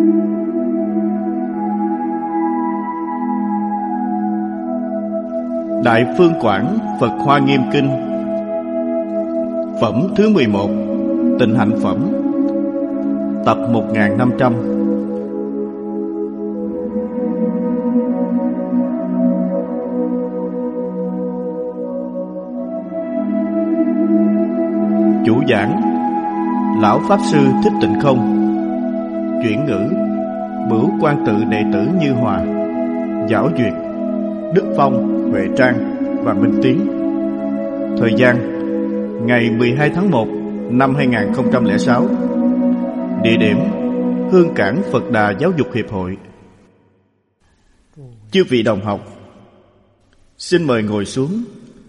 Đại Phương Quảng Phật Hoa Nghiêm Kinh, phẩm thứ 11, Tịnh Hạnh Phẩm, tập 1500. Chủ giảng Lão Pháp Sư Thích Tịnh Không. Chuyển ngữ Bửu Quan Tự đệ tử Như Hòa, Giảo Duyệt, Đức Phong, Huệ Trang và Minh Tiến. Thời gian ngày 12 tháng 1 năm 2006. Địa điểm Hương Cảng Phật Đà Giáo dục Hiệp hội. Chư vị đồng học, xin mời ngồi xuống.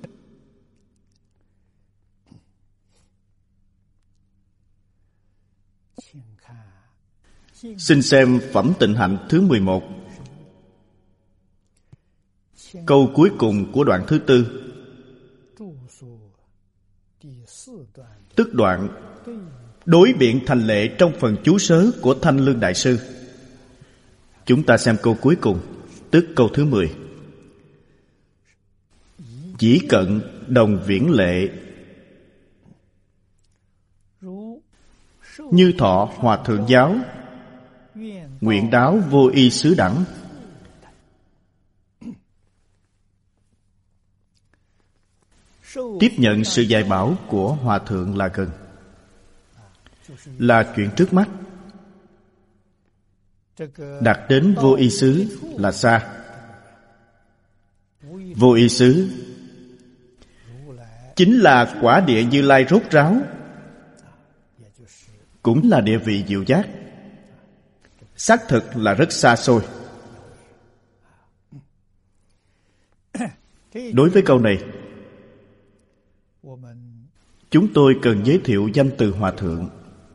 Xin xem phẩm Tịnh Hạnh thứ 11, câu cuối cùng của đoạn thứ 4, tức đoạn đối biện thành lệ trong phần chú sớ của Thanh Lương Đại Sư. Chúng ta xem câu cuối cùng, tức câu thứ 10. Chỉ cận đồng viễn lệ, như thọ hòa thượng giáo, nguyện đáo vô y xứ đẳng. Tiếp nhận sự dạy bảo của Hòa Thượng là gần, là chuyện trước mắt. Đạt đến vô y xứ là xa. Vô y xứ chính là quả địa Như Lai rốt ráo, cũng là địa vị diệu giác. Xác thực là rất xa xôi. Đối với câu này, chúng tôi cần giới thiệu danh từ Hòa Thượng.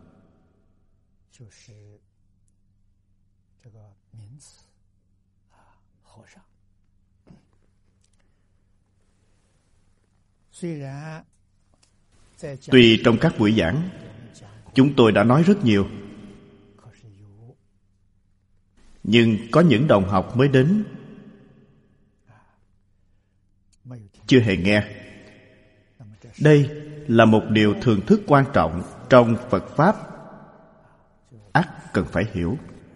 Tuy trong các buổi giảng chúng tôi đã nói rất nhiều, nhưng có những đồng học mới đến chưa hề nghe. Đây là một điều thường thức quan trọng trong Phật Pháp, ắt cần phải hiểu.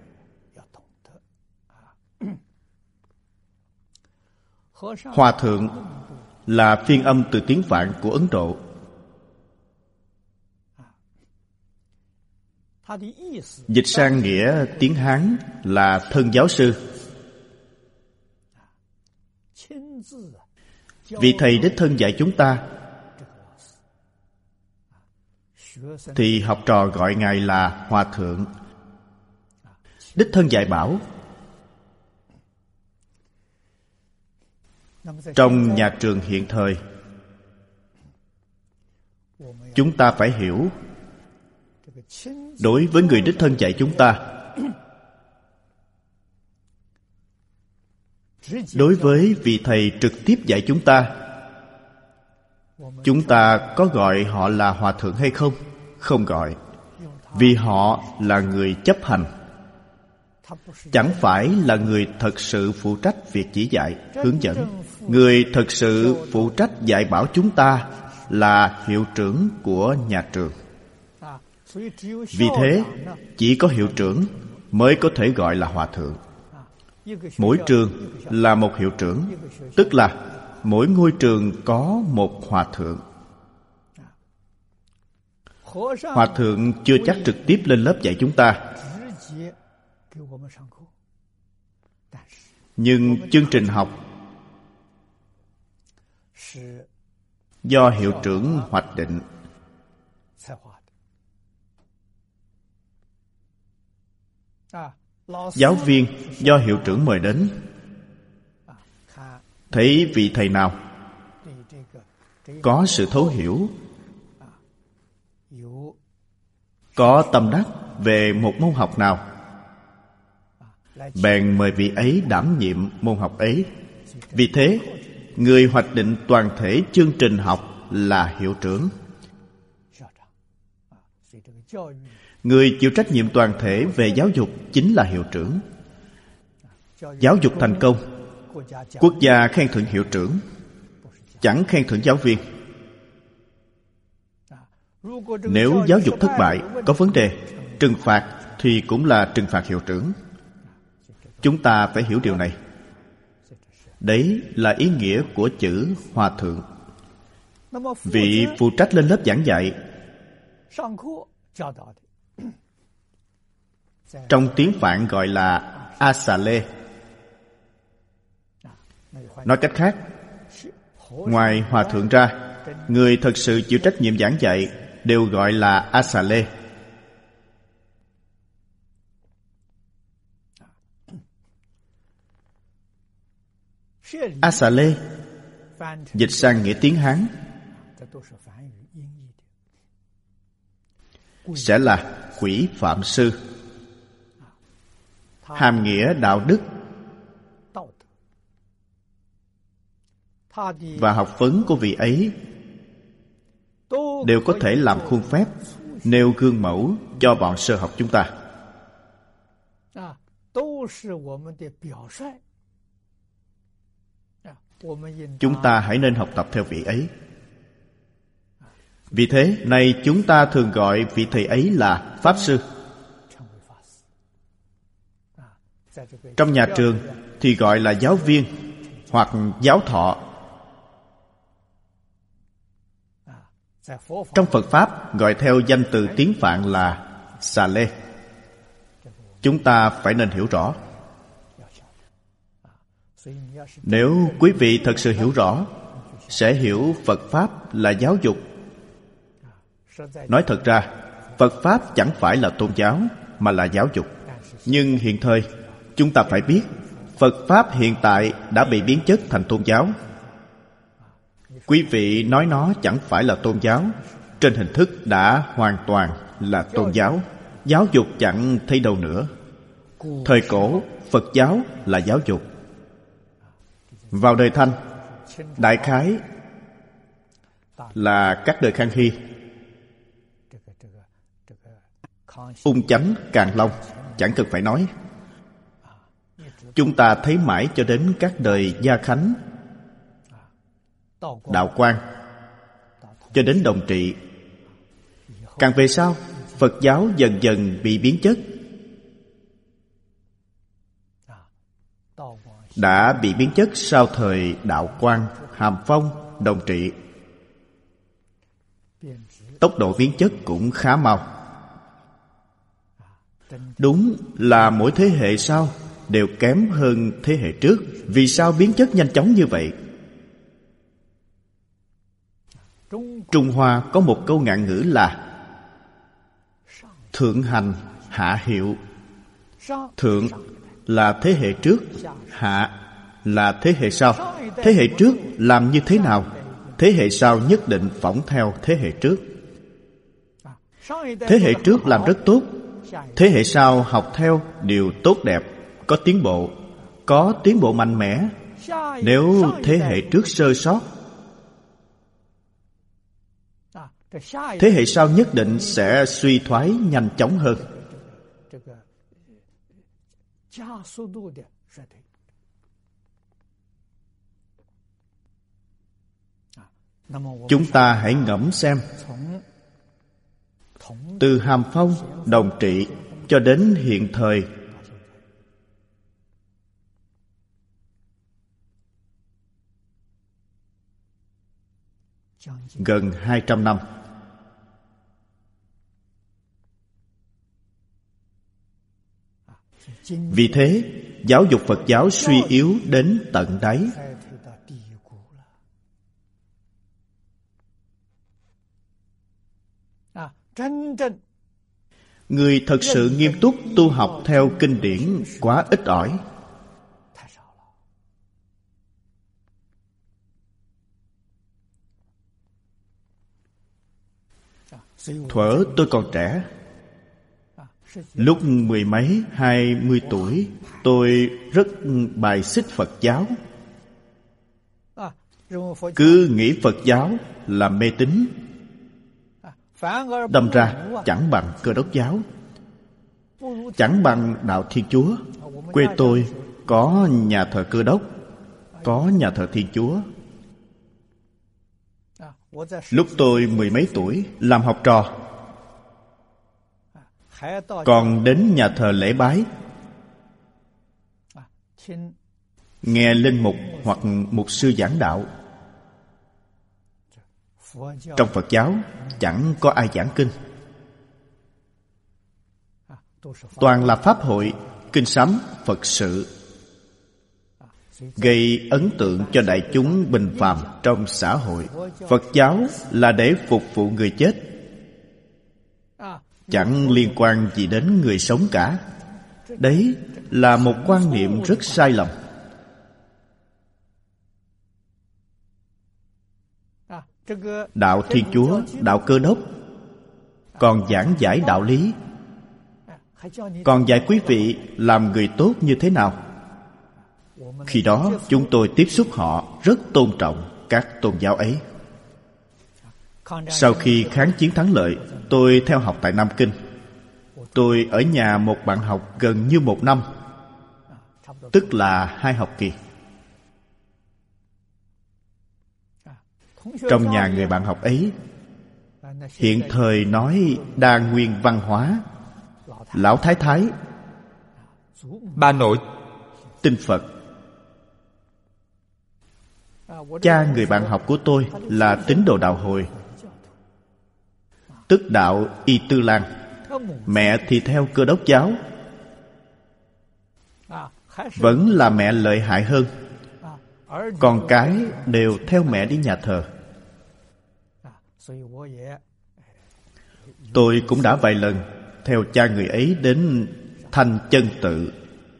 Hòa Thượng là phiên âm từ tiếng Phạn của Ấn Độ. Dịch sang nghĩa tiếng Hán là thân giáo sư. Vị thầy đích thân dạy chúng ta, thì học trò gọi ngài là Hòa Thượng. Đích thân dạy bảo. Trong nhà trường hiện thời, chúng ta phải hiểu, đối với người đích thân dạy chúng ta, đối với vị thầy trực tiếp dạy chúng ta có gọi họ là Hòa Thượng hay không? Không gọi, vì họ là người chấp hành, chẳng phải là người thật sự phụ trách việc chỉ dạy, hướng dẫn. Người thật sự phụ trách dạy bảo chúng ta là hiệu trưởng của nhà trường. Vì thế, chỉ có hiệu trưởng mới có thể gọi là Hòa Thượng. Mỗi trường là một hiệu trưởng, tức là mỗi ngôi trường có một Hòa Thượng. Hòa Thượng chưa chắc trực tiếp lên lớp dạy chúng ta, nhưng chương trình học do hiệu trưởng hoạch định. Giáo viên do hiệu trưởng mời đến. Thấy vị thầy nào có sự thấu hiểu, có tâm đắc về một môn học nào, bèn mời vị ấy đảm nhiệm môn học ấy. Vì thế, người hoạch định toàn thể chương trình học là hiệu trưởng. Người chịu trách nhiệm toàn thể về giáo dục chính là hiệu trưởng. Giáo dục thành công, quốc gia khen thưởng hiệu trưởng, chẳng khen thưởng giáo viên. Nếu giáo dục thất bại, có vấn đề, trừng phạt thì cũng là trừng phạt hiệu trưởng. Chúng ta phải hiểu điều này. Đấy là ý nghĩa của chữ hòa thượng. Vị phụ trách lên lớp giảng dạy. Trong tiếng Phạn gọi là A-xà-lê. Nói cách khác, ngoài hòa thượng ra, người thật sự chịu trách nhiệm giảng dạy đều gọi là A-xà-lê. A-xà-lê dịch sang nghĩa tiếng Hán sẽ là quỹ phạm sư, hàm nghĩa đạo đức và học vấn của vị ấy đều có thể làm khuôn phép, nêu gương mẫu cho bọn sơ học chúng ta. Chúng ta hãy nên học tập theo vị ấy. Vì thế, này chúng ta thường gọi vị thầy ấy là Pháp Sư. Trong nhà trường thì gọi là giáo viên hoặc giáo thọ. Trong Phật Pháp gọi theo danh từ tiếng Phạn là Xà Lê. Chúng ta phải nên hiểu rõ. Nếu quý vị thật sự hiểu rõ, sẽ hiểu Phật Pháp là giáo dục. Nói thật ra, Phật Pháp chẳng phải là tôn giáo, mà là giáo dục. Nhưng hiện thời, chúng ta phải biết, Phật Pháp hiện tại đã bị biến chất thành tôn giáo. Quý vị nói nó chẳng phải là tôn giáo, trên hình thức đã hoàn toàn là tôn giáo. Giáo dục chẳng thấy đâu nữa. Thời cổ, Phật giáo là giáo dục. Vào đời Thanh, đại khái là các đời Khang Hy, Ung Chánh, Càn Long, chẳng cần phải nói. Chúng ta thấy mãi cho đến các đời Gia Khánh, Đạo Quang, cho đến Đồng Trị. Càng về sau, Phật giáo dần dần bị biến chất. Đã bị biến chất sau thời Đạo Quang, Hàm Phong, Đồng Trị. Tốc độ biến chất cũng khá mau. Đúng là mỗi thế hệ sau đều kém hơn thế hệ trước. Vì sao biến chất nhanh chóng như vậy? Trung Hoa có một câu ngạn ngữ là thượng hành hạ hiệu. Thượng là thế hệ trước, hạ là thế hệ sau. Thế hệ trước làm như thế nào, thế hệ sau nhất định phỏng theo thế hệ trước. Thế hệ trước làm rất tốt, thế hệ sau học theo điều tốt đẹp, có tiến bộ mạnh mẽ. Nếu thế hệ trước sơ sót, thế hệ sau nhất định sẽ suy thoái nhanh chóng hơn. Chúng ta hãy ngẫm xem, từ Hàm Phong, Đồng Trị cho đến hiện thời, gần 200 năm. Vì thế, giáo dục Phật giáo suy yếu đến tận đáy. Người thật sự nghiêm túc tu học theo kinh điển quá ít ỏi. Thuở tôi còn trẻ, lúc 10 mấy, 20 tuổi, tôi rất bài xích Phật giáo. Cứ nghĩ Phật giáo là mê tín. Đâm ra chẳng bằng Cơ Đốc giáo, chẳng bằng đạo Thiên Chúa. Quê tôi có nhà thờ Cơ Đốc, có nhà thờ Thiên Chúa. Lúc tôi mười mấy tuổi làm học trò, còn đến nhà thờ lễ bái, nghe linh mục hoặc mục sư giảng đạo. Trong Phật giáo chẳng có ai giảng kinh, toàn là pháp hội, kinh sám, Phật sự, gây ấn tượng cho đại chúng bình phàm trong xã hội. Phật giáo là để phục vụ người chết, chẳng liên quan gì đến người sống cả. Đấy là một quan niệm rất sai lầm. Đạo Thiên Chúa, đạo Cơ Đốc còn giảng giải đạo lý, còn dạy quý vị làm người tốt như thế nào. Khi đó chúng tôi tiếp xúc họ rất tôn trọng các tôn giáo ấy. Sau khi kháng chiến thắng lợi, tôi theo học tại Nam Kinh. Tôi ở nhà một bạn học gần như 1 năm, tức là 2 học kỳ. Trong nhà người bạn học ấy, hiện thời nói đa nguyên văn hóa, lão thái thái, bà nội tin Phật. Cha người bạn học của tôi là tín đồ đạo Hồi, tức đạo Y Tư Lan. Mẹ thì theo Cơ Đốc giáo. Vẫn là mẹ lợi hại hơn. Con cái đều theo mẹ đi nhà thờ. Tôi cũng đã vài lần theo cha người ấy đến Thanh Chân Tự.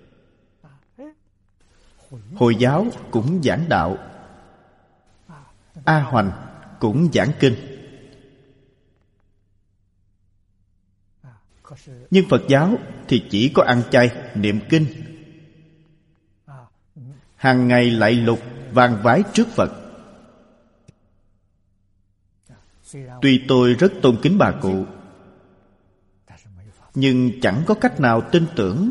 Hồi giáo cũng giảng đạo, A Hoành cũng giảng kinh. Nhưng Phật giáo thì chỉ có ăn chay, niệm kinh, hàng ngày lạy lục, vang vái trước Phật. Tuy tôi rất tôn kính bà cụ, nhưng chẳng có cách nào tin tưởng,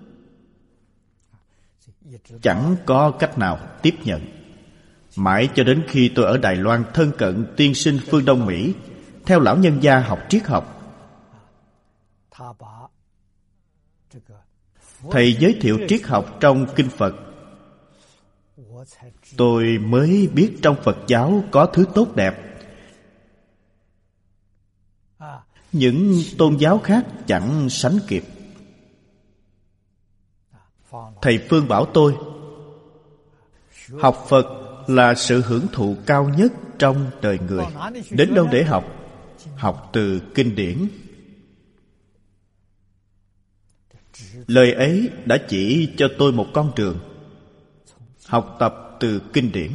chẳng có cách nào tiếp nhận. Mãi cho đến khi tôi ở Đài Loan thân cận tiên sinh phương Đông Mỹ, theo lão nhân gia học triết học, thầy giới thiệu triết học trong kinh Phật, tôi mới biết trong Phật giáo có thứ tốt đẹp. Những tôn giáo khác chẳng sánh kịp. Thầy Phương bảo tôi, học Phật là sự hưởng thụ cao nhất trong đời người. Đến đâu để học? Học từ kinh điển. Lời ấy đã chỉ cho tôi một con đường: học tập từ kinh điển.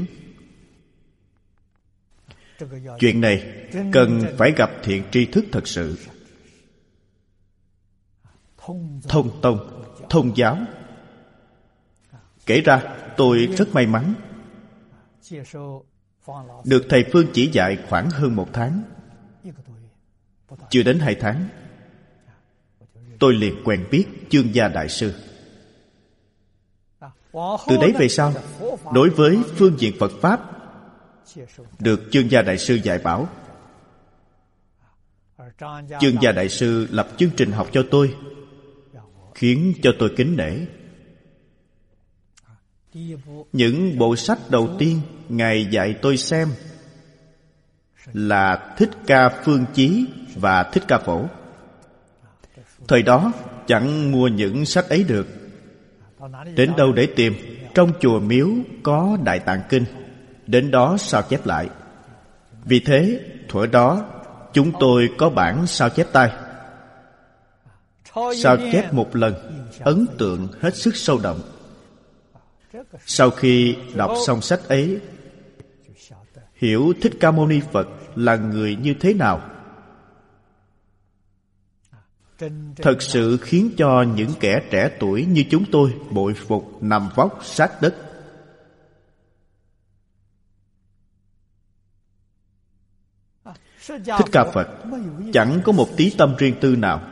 Chuyện này cần phải gặp thiện tri thức thật sự, thông tông, thông giáo. Kể ra tôi rất may mắn được thầy Phương chỉ dạy khoảng hơn 1 tháng. Chưa đến 2 tháng, tôi liền quen biết Chương Gia Đại Sư. Từ đấy về sau, đối với phương diện Phật Pháp, được Chương Gia Đại Sư dạy bảo. Chương Gia Đại Sư lập chương trình học cho tôi, khiến cho tôi kính nể. Những bộ sách đầu tiên Ngài dạy tôi xem là Thích Ca Phương Chí và Thích Ca Phổ. Thời đó chẳng mua những sách ấy được. Đến đâu để tìm? Trong chùa miếu có Đại Tạng Kinh, đến đó sao chép lại. Vì thế thuở đó chúng tôi có bản sao chép tay. Sao chép một lần, ấn tượng hết sức sâu đậm. Sau khi đọc xong sách ấy, hiểu Thích Ca Mâu Ni Phật là người như thế nào, thật sự khiến cho những kẻ trẻ tuổi như chúng tôi bội phục nằm vóc sát đất. Thích Ca Phật chẳng có một tí tâm riêng tư nào.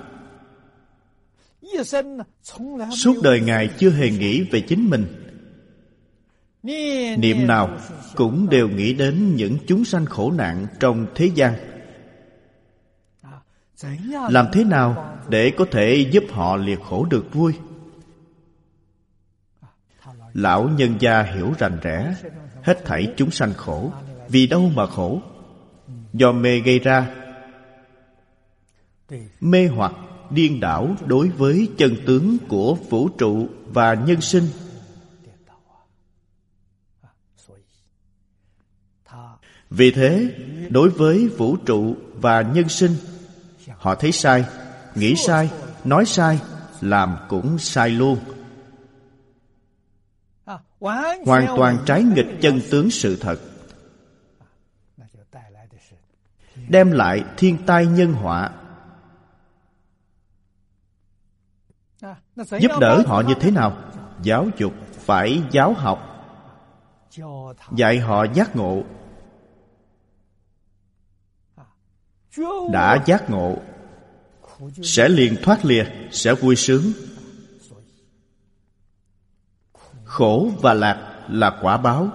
Suốt đời Ngài chưa hề nghĩ về chính mình. Niệm nào cũng đều nghĩ đến những chúng sanh khổ nạn trong thế gian. Làm thế nào để có thể giúp họ liệt khổ được vui? Lão nhân gia hiểu rành rẽ, hết thảy chúng sanh khổ. Vì đâu mà khổ? Do mê gây ra. Mê hoặc điên đảo đối với chân tướng của vũ trụ và nhân sinh. Vì thế, đối với vũ trụ và nhân sinh, họ thấy sai, nghĩ sai, nói sai, làm cũng sai luôn. Hoàn toàn trái nghịch chân tướng sự thật, đem lại thiên tai nhân họa. Giúp đỡ họ như thế nào? Giáo dục, phải giáo học, dạy họ giác ngộ. Đã giác ngộ sẽ liền thoát lìa, sẽ vui sướng. Khổ và lạc là quả báo.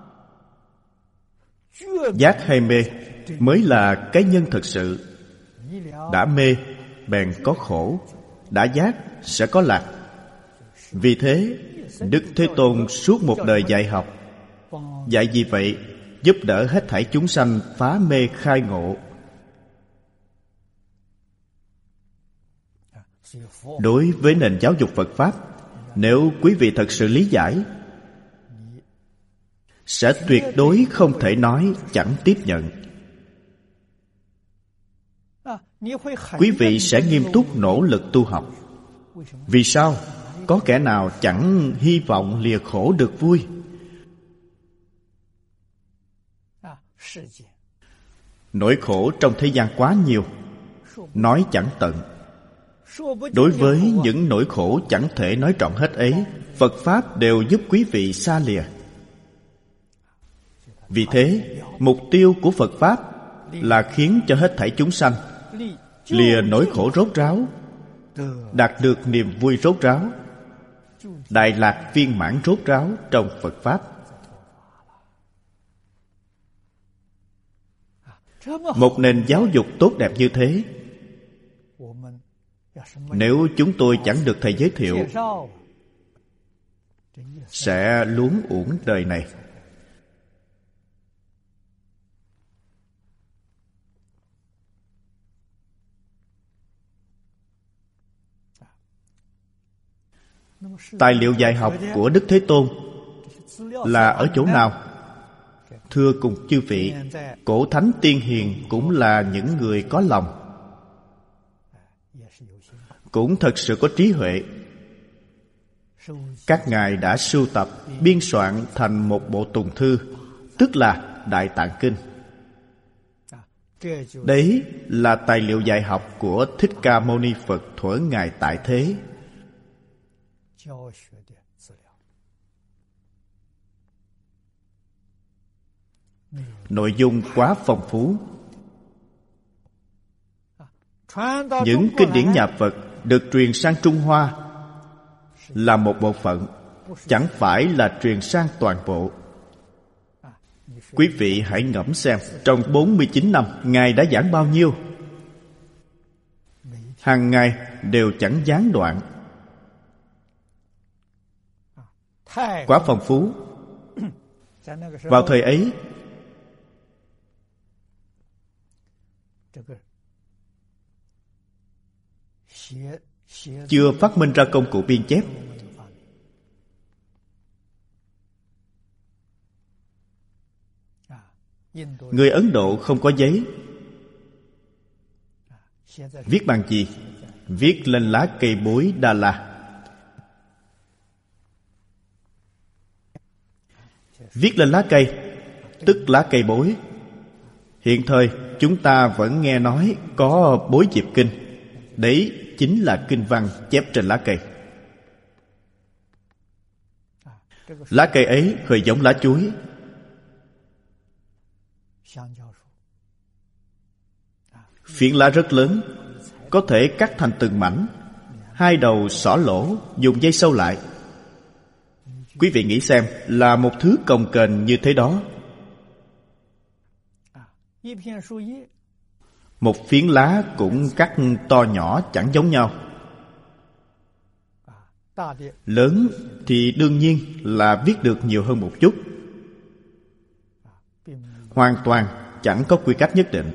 Giác hay mê mới là cái nhân thực sự. Đã mê bèn có khổ, đã giác sẽ có lạc. Vì thế Đức Thế Tôn suốt một đời dạy học. Dạy gì vậy? Giúp đỡ hết thảy chúng sanh phá mê khai ngộ. Đối với nền giáo dục Phật Pháp, nếu quý vị thật sự lý giải, sẽ tuyệt đối không thể nói chẳng tiếp nhận. Quý vị sẽ nghiêm túc nỗ lực tu học. Vì sao? Có kẻ nào chẳng hy vọng lìa khổ được vui? Nỗi khổ trong thế gian quá nhiều, nói chẳng tận. Đối với những nỗi khổ chẳng thể nói trọn hết ấy, Phật Pháp đều giúp quý vị xa lìa. Vì thế, mục tiêu của Phật Pháp là khiến cho hết thảy chúng sanh lìa nỗi khổ rốt ráo, đạt được niềm vui rốt ráo, đại lạc viên mãn rốt ráo trong Phật Pháp. Một nền giáo dục tốt đẹp như thế, nếu chúng tôi chẳng được Thầy giới thiệu, sẽ luống uổng đời này. Tài liệu dạy học của Đức Thế Tôn là ở chỗ nào? Thưa cùng chư vị, cổ thánh tiên hiền cũng là những người có lòng, cũng thật sự có trí huệ. Các ngài đã sưu tập, biên soạn thành một bộ tùng thư, tức là Đại Tạng Kinh. Đấy là tài liệu dạy học của Thích Ca Mâu Ni Phật thuở Ngài tại thế. Nội dung quá phong phú. Những kinh điển nhà Phật được truyền sang Trung Hoa là một bộ phận, chẳng phải là truyền sang toàn bộ. Quý vị hãy ngẫm xem, trong 49 năm Ngài đã giảng bao nhiêu? Hàng ngày đều chẳng gián đoạn. Quá phong phú. Vào thời ấy, chưa phát minh ra công cụ biên chép. Người Ấn Độ không có giấy. Viết bằng gì? Viết lên lá cây bối Đà La. Viết lên lá cây, tức lá cây bối. Hiện thời chúng ta vẫn nghe nói có bối diệp kinh. Đấy chính là kinh văn chép trên lá cây. Lá cây ấy hơi giống lá chuối. Phiến lá rất lớn, có thể cắt thành từng mảnh, hai đầu xỏ lỗ, dùng dây sâu lại. Quý vị nghĩ xem, là một thứ cồng kềnh như thế đó. Một phiến lá cũng cắt to nhỏ chẳng giống nhau. Lớn thì đương nhiên là viết được nhiều hơn một chút. Hoàn toàn chẳng có quy cách nhất định.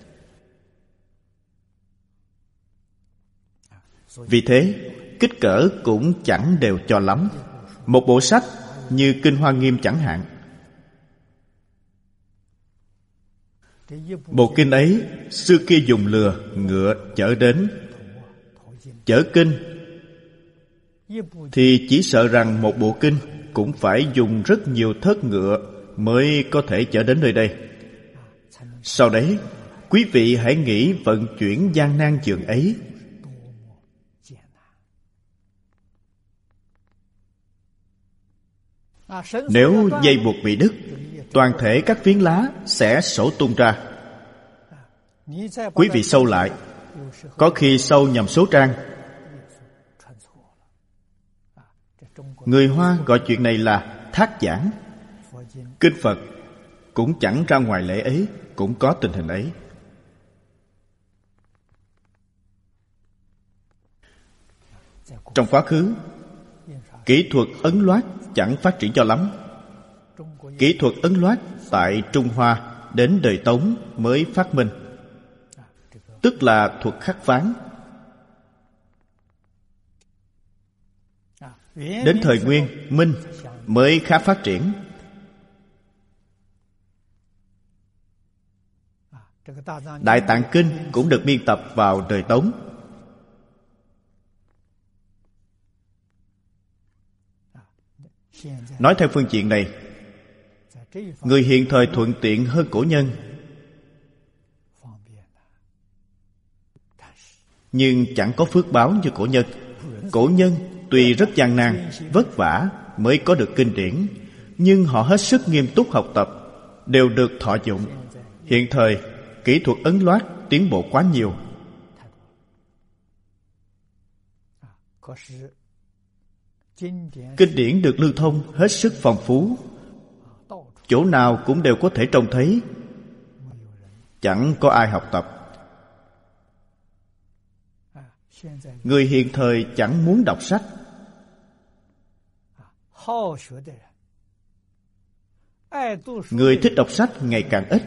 Vì thế, kích cỡ cũng chẳng đều cho lắm. Một bộ sách như Kinh Hoa Nghiêm chẳng hạn, bộ kinh ấy xưa kia dùng lừa, ngựa chở đến. Chở kinh thì chỉ sợ rằng một bộ kinh cũng phải dùng rất nhiều thớt ngựa mới có thể chở đến nơi đây. Sau đấy, quý vị hãy nghĩ vận chuyển gian nan chừng ấy. Nếu dây buộc bị đứt, toàn thể các phiến lá sẽ xổ tung ra. Quý vị sâu lại, có khi sâu nhầm số trang. Người Hoa gọi chuyện này là thác giảng. Kinh Phật cũng chẳng ra ngoài lễ ấy, cũng có tình hình ấy. Trong quá khứ, kỹ thuật ấn loát chẳng phát triển cho lắm. Kỹ thuật ấn loát tại Trung Hoa đến đời Tống mới phát minh, tức là thuật khắc ván. Đến thời Nguyên, Minh mới khá phát triển. Đại Tạng Kinh cũng được biên tập vào đời Tống. Nói theo phương diện này, người hiện thời thuận tiện hơn cổ nhân, nhưng chẳng có phước báo như cổ nhân. Cổ nhân tuy rất gian nan, vất vả mới có được kinh điển, nhưng họ hết sức nghiêm túc học tập, đều được thọ dụng. Hiện thời, kỹ thuật ấn loát tiến bộ quá nhiều. Kinh điển được lưu thông hết sức phong phú, chỗ nào cũng đều có thể trông thấy, chẳng có ai học tập. Người hiện thời chẳng muốn đọc sách. Người thích đọc sách ngày càng ít.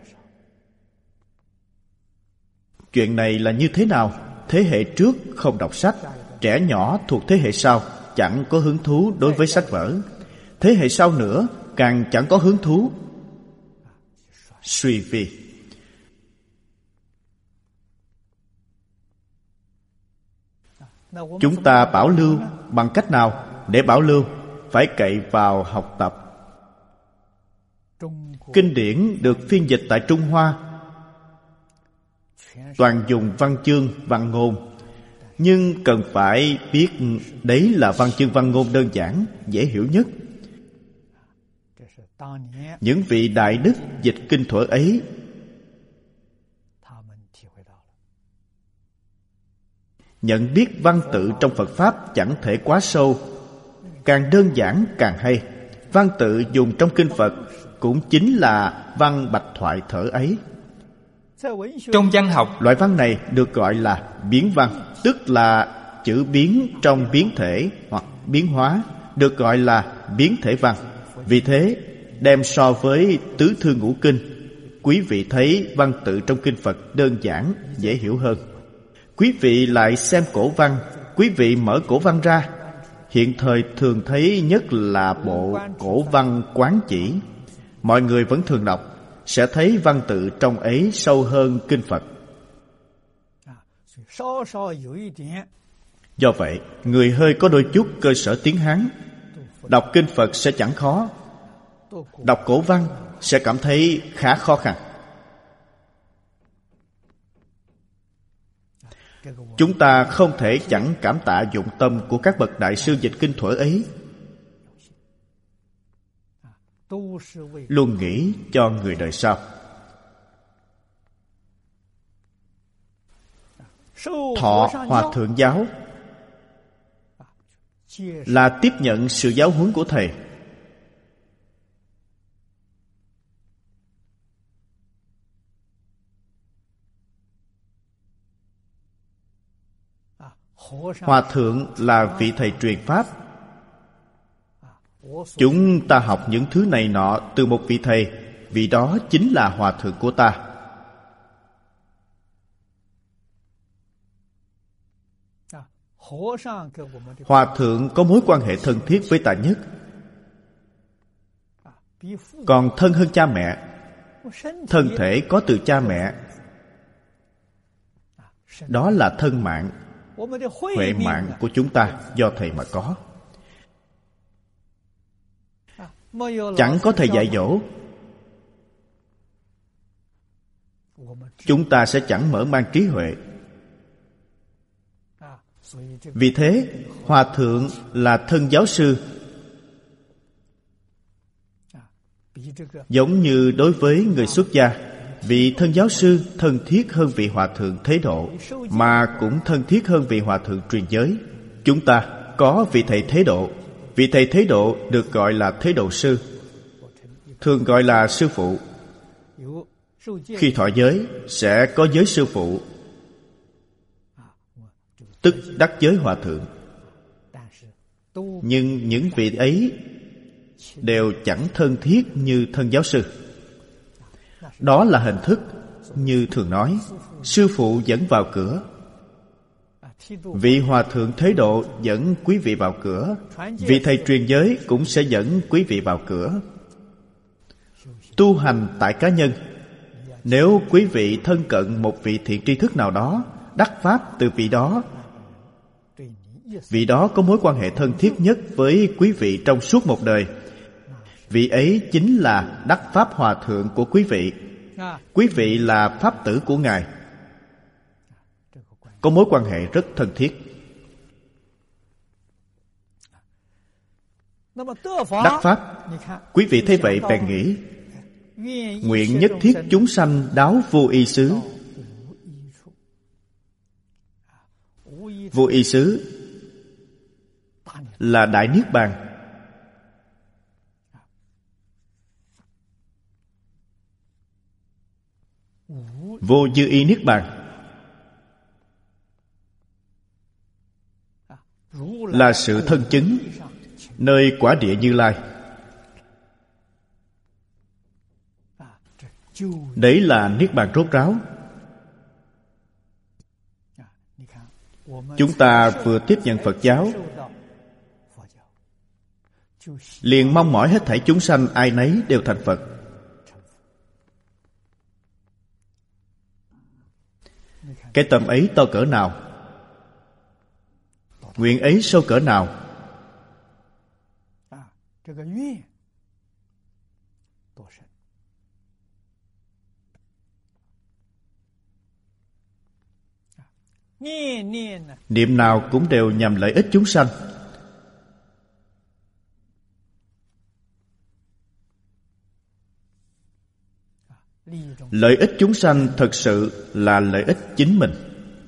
Chuyện này là như thế nào? Thế hệ trước không đọc sách, trẻ nhỏ thuộc thế hệ sau chẳng có hứng thú đối với sách vở. Thế hệ sau nữa càng chẳng có hứng thú. Suy vi. Chúng ta bảo lưu bằng cách nào? Để bảo lưu, phải cậy vào học tập. Kinh điển được phiên dịch tại Trung Hoa, toàn dùng văn chương, văn ngôn. Nhưng cần phải biết đấy là văn chương văn ngôn đơn giản, dễ hiểu nhất. Những vị đại đức dịch kinh thuở ấy nhận biết văn tự trong Phật Pháp chẳng thể quá sâu, càng đơn giản càng hay. Văn tự dùng trong kinh Phật cũng chính là văn bạch thoại thở ấy. Trong văn học, loại văn này được gọi là biến văn, tức là chữ biến trong biến thể hoặc biến hóa, được gọi là biến thể văn. Vì thế, đem so với tứ thư ngũ kinh, quý vị thấy văn tự trong kinh Phật đơn giản, dễ hiểu hơn. Quý vị lại xem cổ văn, quý vị mở cổ văn ra, hiện thời thường thấy nhất là bộ cổ văn Quán Chỉ. Mọi người vẫn thường đọc, sẽ thấy văn tự trong ấy sâu hơn kinh Phật. Do vậy, người hơi có đôi chút cơ sở tiếng Hán, đọc kinh Phật sẽ chẳng khó. Đọc cổ văn sẽ cảm thấy khá khó khăn. Chúng ta không thể chẳng cảm tạ dụng tâm của các bậc đại sư dịch kinh thuở ấy, luôn nghĩ cho người đời sau. Thọ Hòa Thượng giáo là tiếp nhận sự giáo huấn của Thầy. Hòa Thượng là vị Thầy truyền Pháp. Chúng ta học những thứ này nọ từ một vị Thầy, vị đó chính là Hòa Thượng của ta. Hòa Thượng có mối quan hệ thân thiết với ta nhất, còn thân hơn cha mẹ. Thân thể có từ cha mẹ, đó là thân mạng, huệ mạng của chúng ta do Thầy mà có. Chẳng có Thầy dạy dỗ, chúng ta sẽ chẳng mở mang trí huệ. Vì thế, Hòa Thượng là thân giáo sư. Giống như đối với người xuất gia, vị thân giáo sư thân thiết hơn vị Hòa Thượng Thế Độ, mà cũng thân thiết hơn vị Hòa Thượng truyền giới. Chúng ta có vị Thầy Thế Độ. Vị Thầy Thế Độ được gọi là Thế Độ Sư, thường gọi là Sư Phụ. Khi thọ giới sẽ có giới Sư Phụ, tức đắc giới Hòa Thượng. Nhưng những vị ấy đều chẳng thân thiết như thân giáo sư. Đó là hình thức. Như thường nói, Sư Phụ dẫn vào cửa, vị Hòa Thượng Thế Độ dẫn quý vị vào cửa, vị Thầy truyền giới cũng sẽ dẫn quý vị vào cửa. Tu hành tại cá nhân, nếu quý vị thân cận một vị thiện tri thức nào đó, đắc pháp từ vị đó, vị đó có mối quan hệ thân thiết nhất với quý vị trong suốt một đời, vị ấy chính là đắc pháp Hòa Thượng của quý vị. Quý vị là pháp tử của Ngài, có mối quan hệ rất thân thiết. Đắc pháp, quý vị thấy vậy bèn nghĩ, nguyện nhất thiết chúng sanh đáo vô y xứ. Vô y xứ là Đại Niết Bàn. Vô dư y Niết Bàn là sự thân chứng nơi quả địa Như Lai. Đấy là Niết Bàn rốt ráo. Chúng ta vừa tiếp nhận Phật giáo, liền mong mỏi hết thảy chúng sanh ai nấy đều thành Phật. Cái tâm ấy to cỡ nào, nguyện ấy sâu cỡ nào. Niệm nào cũng đều nhằm lợi ích chúng sanh. Lợi ích chúng sanh thật sự là lợi ích chính mình.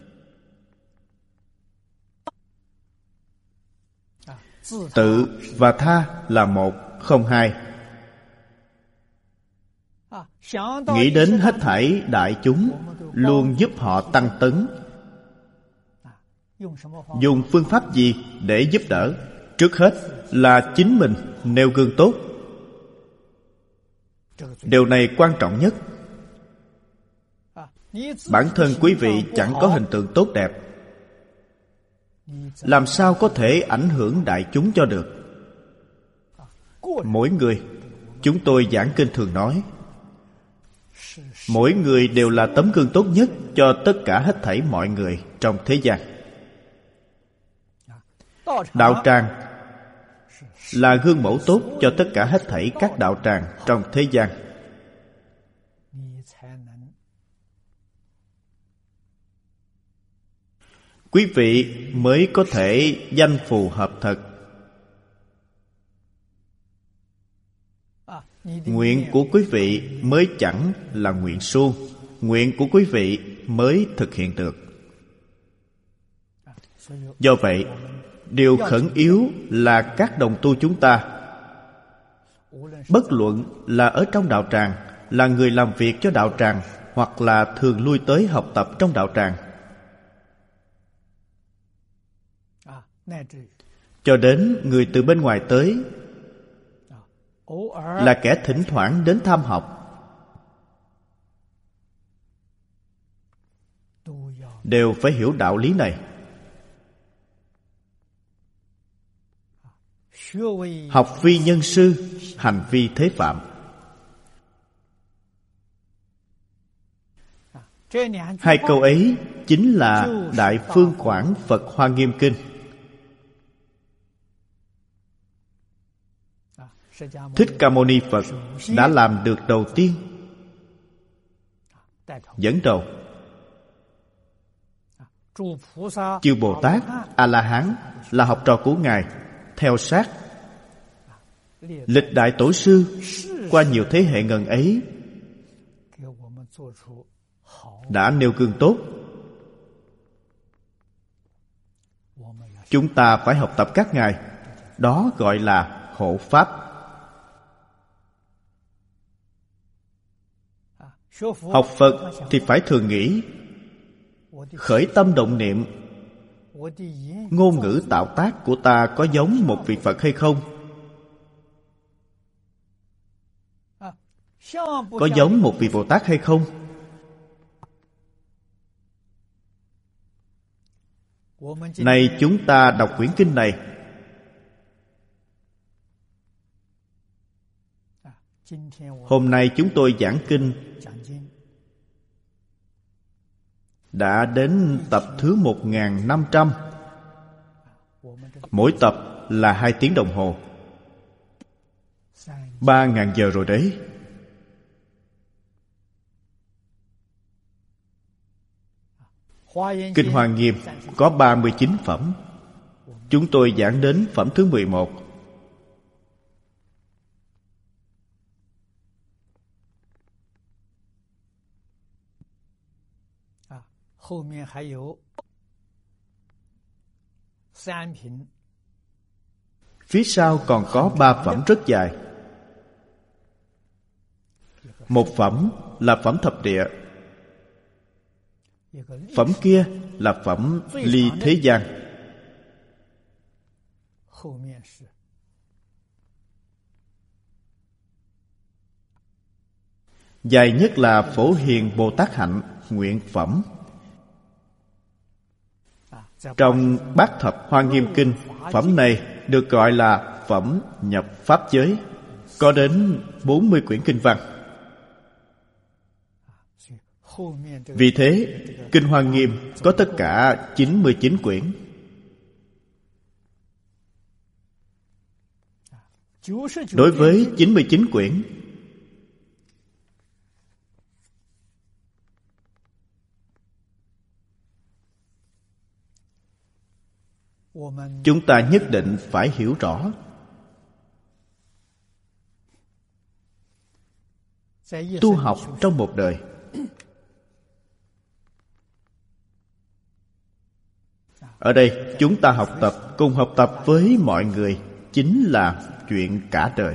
Tự và tha là một, không hai. Nghĩ đến hết thảy đại chúng, luôn giúp họ tăng tấn. Dùng phương pháp gì để giúp đỡ? Trước hết là chính mình nêu gương tốt. Điều này quan trọng nhất. Bản thân quý vị chẳng có hình tượng tốt đẹp, làm sao có thể ảnh hưởng đại chúng cho được? Mỗi người, chúng tôi giảng kinh thường nói, mỗi người đều là tấm gương tốt nhất cho tất cả hết thảy mọi người trong thế gian. Đạo tràng là gương mẫu tốt cho tất cả hết thảy các đạo tràng trong thế gian. Quý vị mới có thể danh phù hợp thật. Nguyện của quý vị mới chẳng là nguyện suông, nguyện của quý vị mới thực hiện được. Do vậy, điều khẩn yếu là các đồng tu chúng ta, bất luận là ở trong đạo tràng, là người làm việc cho đạo tràng, hoặc là thường lui tới học tập trong đạo tràng, cho đến người từ bên ngoài tới, là kẻ thỉnh thoảng đến tham học, đều phải hiểu đạo lý này. Học vi nhân sư, hành vi thế phạm. Hai câu ấy chính là Đại Phương Quảng Phật Hoa Nghiêm Kinh. Thích Ca Mâu Ni Phật đã làm được đầu tiên, dẫn đầu. Chư Bồ Tát, A-la-hán là học trò của Ngài, theo sát. Lịch đại tổ sư qua nhiều thế hệ ngần ấy đã nêu gương tốt. Chúng ta phải học tập các ngài. Đó gọi là hộ pháp. Học Phật thì phải thường nghĩ, khởi tâm động niệm, ngôn ngữ tạo tác của ta có giống một vị Phật hay không? Có giống một vị Bồ Tát hay không? Này chúng ta đọc quyển kinh này, hôm nay chúng tôi giảng kinh đã đến tập thứ 1500. Mỗi tập là 2 tiếng đồng hồ, 3.000 giờ rồi đấy. Kinh Hoa Nghiêm có 39 phẩm. Chúng tôi giảng đến phẩm thứ 11. Phía sau còn có 3 phẩm rất dài. Một phẩm là phẩm thập địa, phẩm kia là phẩm ly thế gian. Dài nhất là Phổ Hiền Bồ Tát Hạnh nguyện phẩm. Trong Bát Thập Hoa Nghiêm Kinh, phẩm này được gọi là phẩm nhập pháp giới, có đến 40 quyển kinh văn. Vì thế, Kinh Hoa Nghiêm có tất cả 99 quyển. Đối với 99 quyển, chúng ta nhất định phải hiểu rõ. Tu học trong một đời, ở đây chúng ta học tập, cùng học tập với mọi người chính là chuyện cả đời.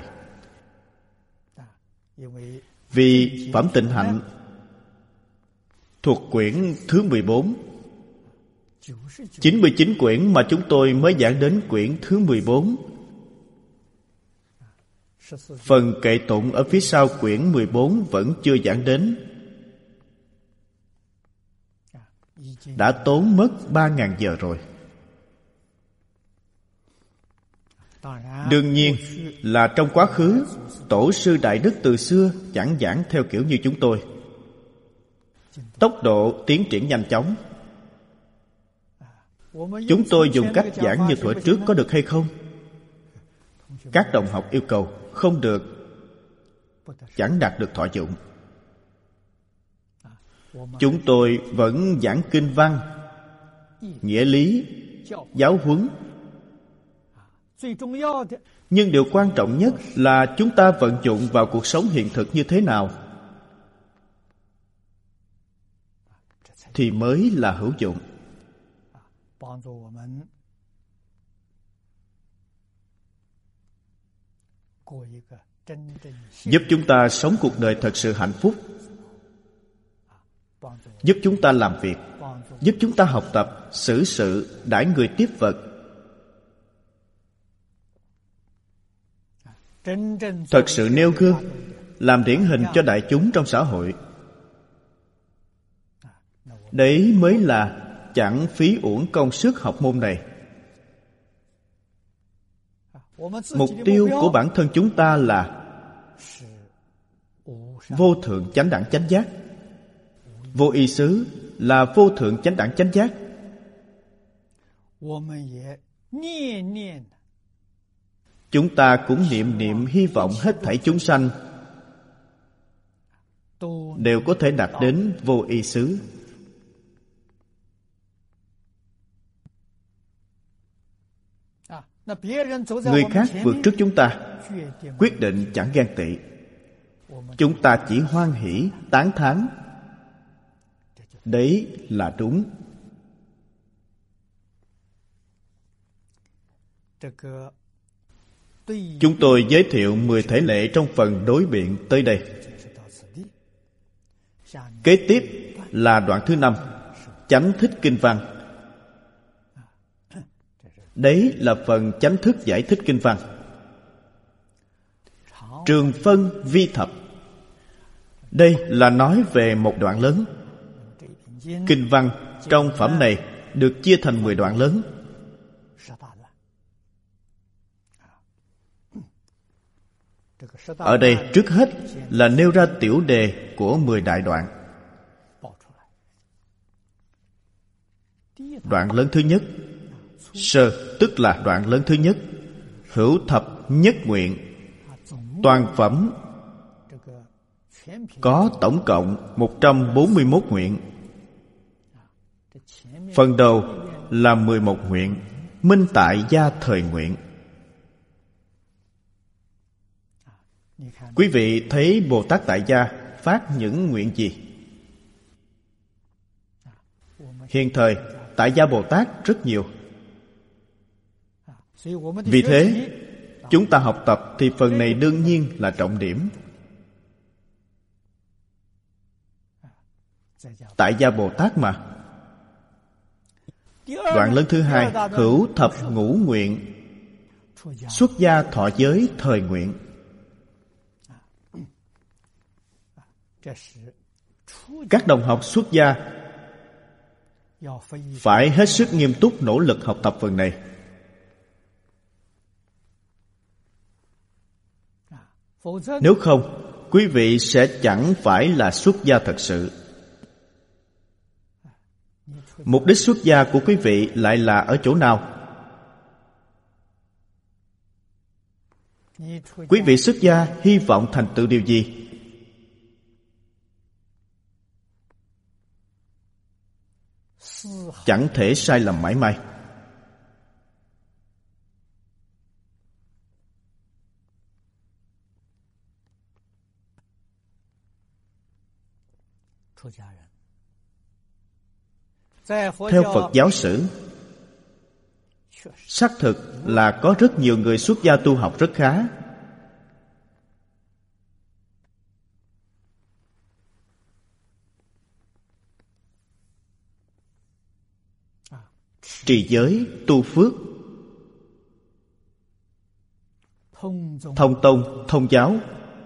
Vì phẩm Tịnh Hạnh thuộc quyển thứ 14, 99 quyển mà chúng tôi mới giảng đến quyển thứ 14. Phần kệ tụng ở phía sau quyển 14 vẫn chưa giảng đến. Đã tốn mất 3.000 giờ rồi. Đương nhiên là trong quá khứ, tổ sư Đại Đức từ xưa chẳng giảng theo kiểu như chúng tôi. Tốc độ tiến triển nhanh chóng. Chúng tôi dùng cách giảng như thuở trước có được hay không? Các đồng học yêu cầu không được, chẳng đạt được thọ dụng. Chúng tôi vẫn giảng kinh văn, nghĩa lý, giáo huấn. Nhưng điều quan trọng nhất là chúng ta vận dụng vào cuộc sống hiện thực như thế nào thì mới là hữu dụng. giúp chúng ta sống cuộc đời thật sự hạnh phúc, giúp chúng ta làm việc, giúp chúng ta học tập, xử sự, đãi người tiếp vật. Thật sự nêu gương, làm điển hình cho đại chúng trong xã hội. Đấy mới là chẳng phí uổng công sức học môn này. Mục tiêu của bản thân chúng ta là vô thượng chánh đẳng chánh giác. Vô y xứ là vô thượng chánh đẳng chánh giác. Chúng ta cũng niệm niệm hy vọng hết thảy chúng sanh đều có thể đạt đến vô y xứ. Người khác vượt trước chúng ta, quyết định chẳng ghen tị. Chúng ta chỉ hoan hỷ, tán thán. Đấy là đúng. Chúng tôi giới thiệu 10 thể lệ trong phần đối biện tới đây. Kế tiếp là đoạn thứ 5, Chánh Thích Kinh Văn. Đấy là phần chánh thức giải thích kinh văn. Trường phân vi thập. Đây là nói về một đoạn lớn. Kinh văn trong phẩm này được chia thành 10 đoạn lớn. Ở đây trước hết là nêu ra tiểu đề của 10 đại đoạn. Đoạn lớn thứ nhất, sơ, tức là đoạn lớn thứ nhất. Hữu thập nhất nguyện. Toàn phẩm có tổng cộng 141 nguyện. Phần đầu là 11 nguyện, minh tại gia thời nguyện. Quý vị thấy Bồ Tát tại gia phát những nguyện gì? Hiện thời tại gia Bồ Tát rất nhiều. Vì thế, chúng ta học tập thì phần này đương nhiên là trọng điểm. Tại gia Bồ Tát mà. Đoạn lớn thứ hai, hữu thập ngũ nguyện. Xuất gia thọ giới thời nguyện. Các đồng học xuất gia phải hết sức nghiêm túc nỗ lực học tập phần này. Nếu không, quý vị sẽ chẳng phải là xuất gia thật sự. Mục đích xuất gia của quý vị lại là ở chỗ nào? Quý vị xuất gia hy vọng thành tựu điều gì? Chẳng thể sai lầm mãi may. Theo Phật giáo sử, xác thực là có rất nhiều người xuất gia tu học rất khá. Trì giới, tu phước, thông tông, thông giáo,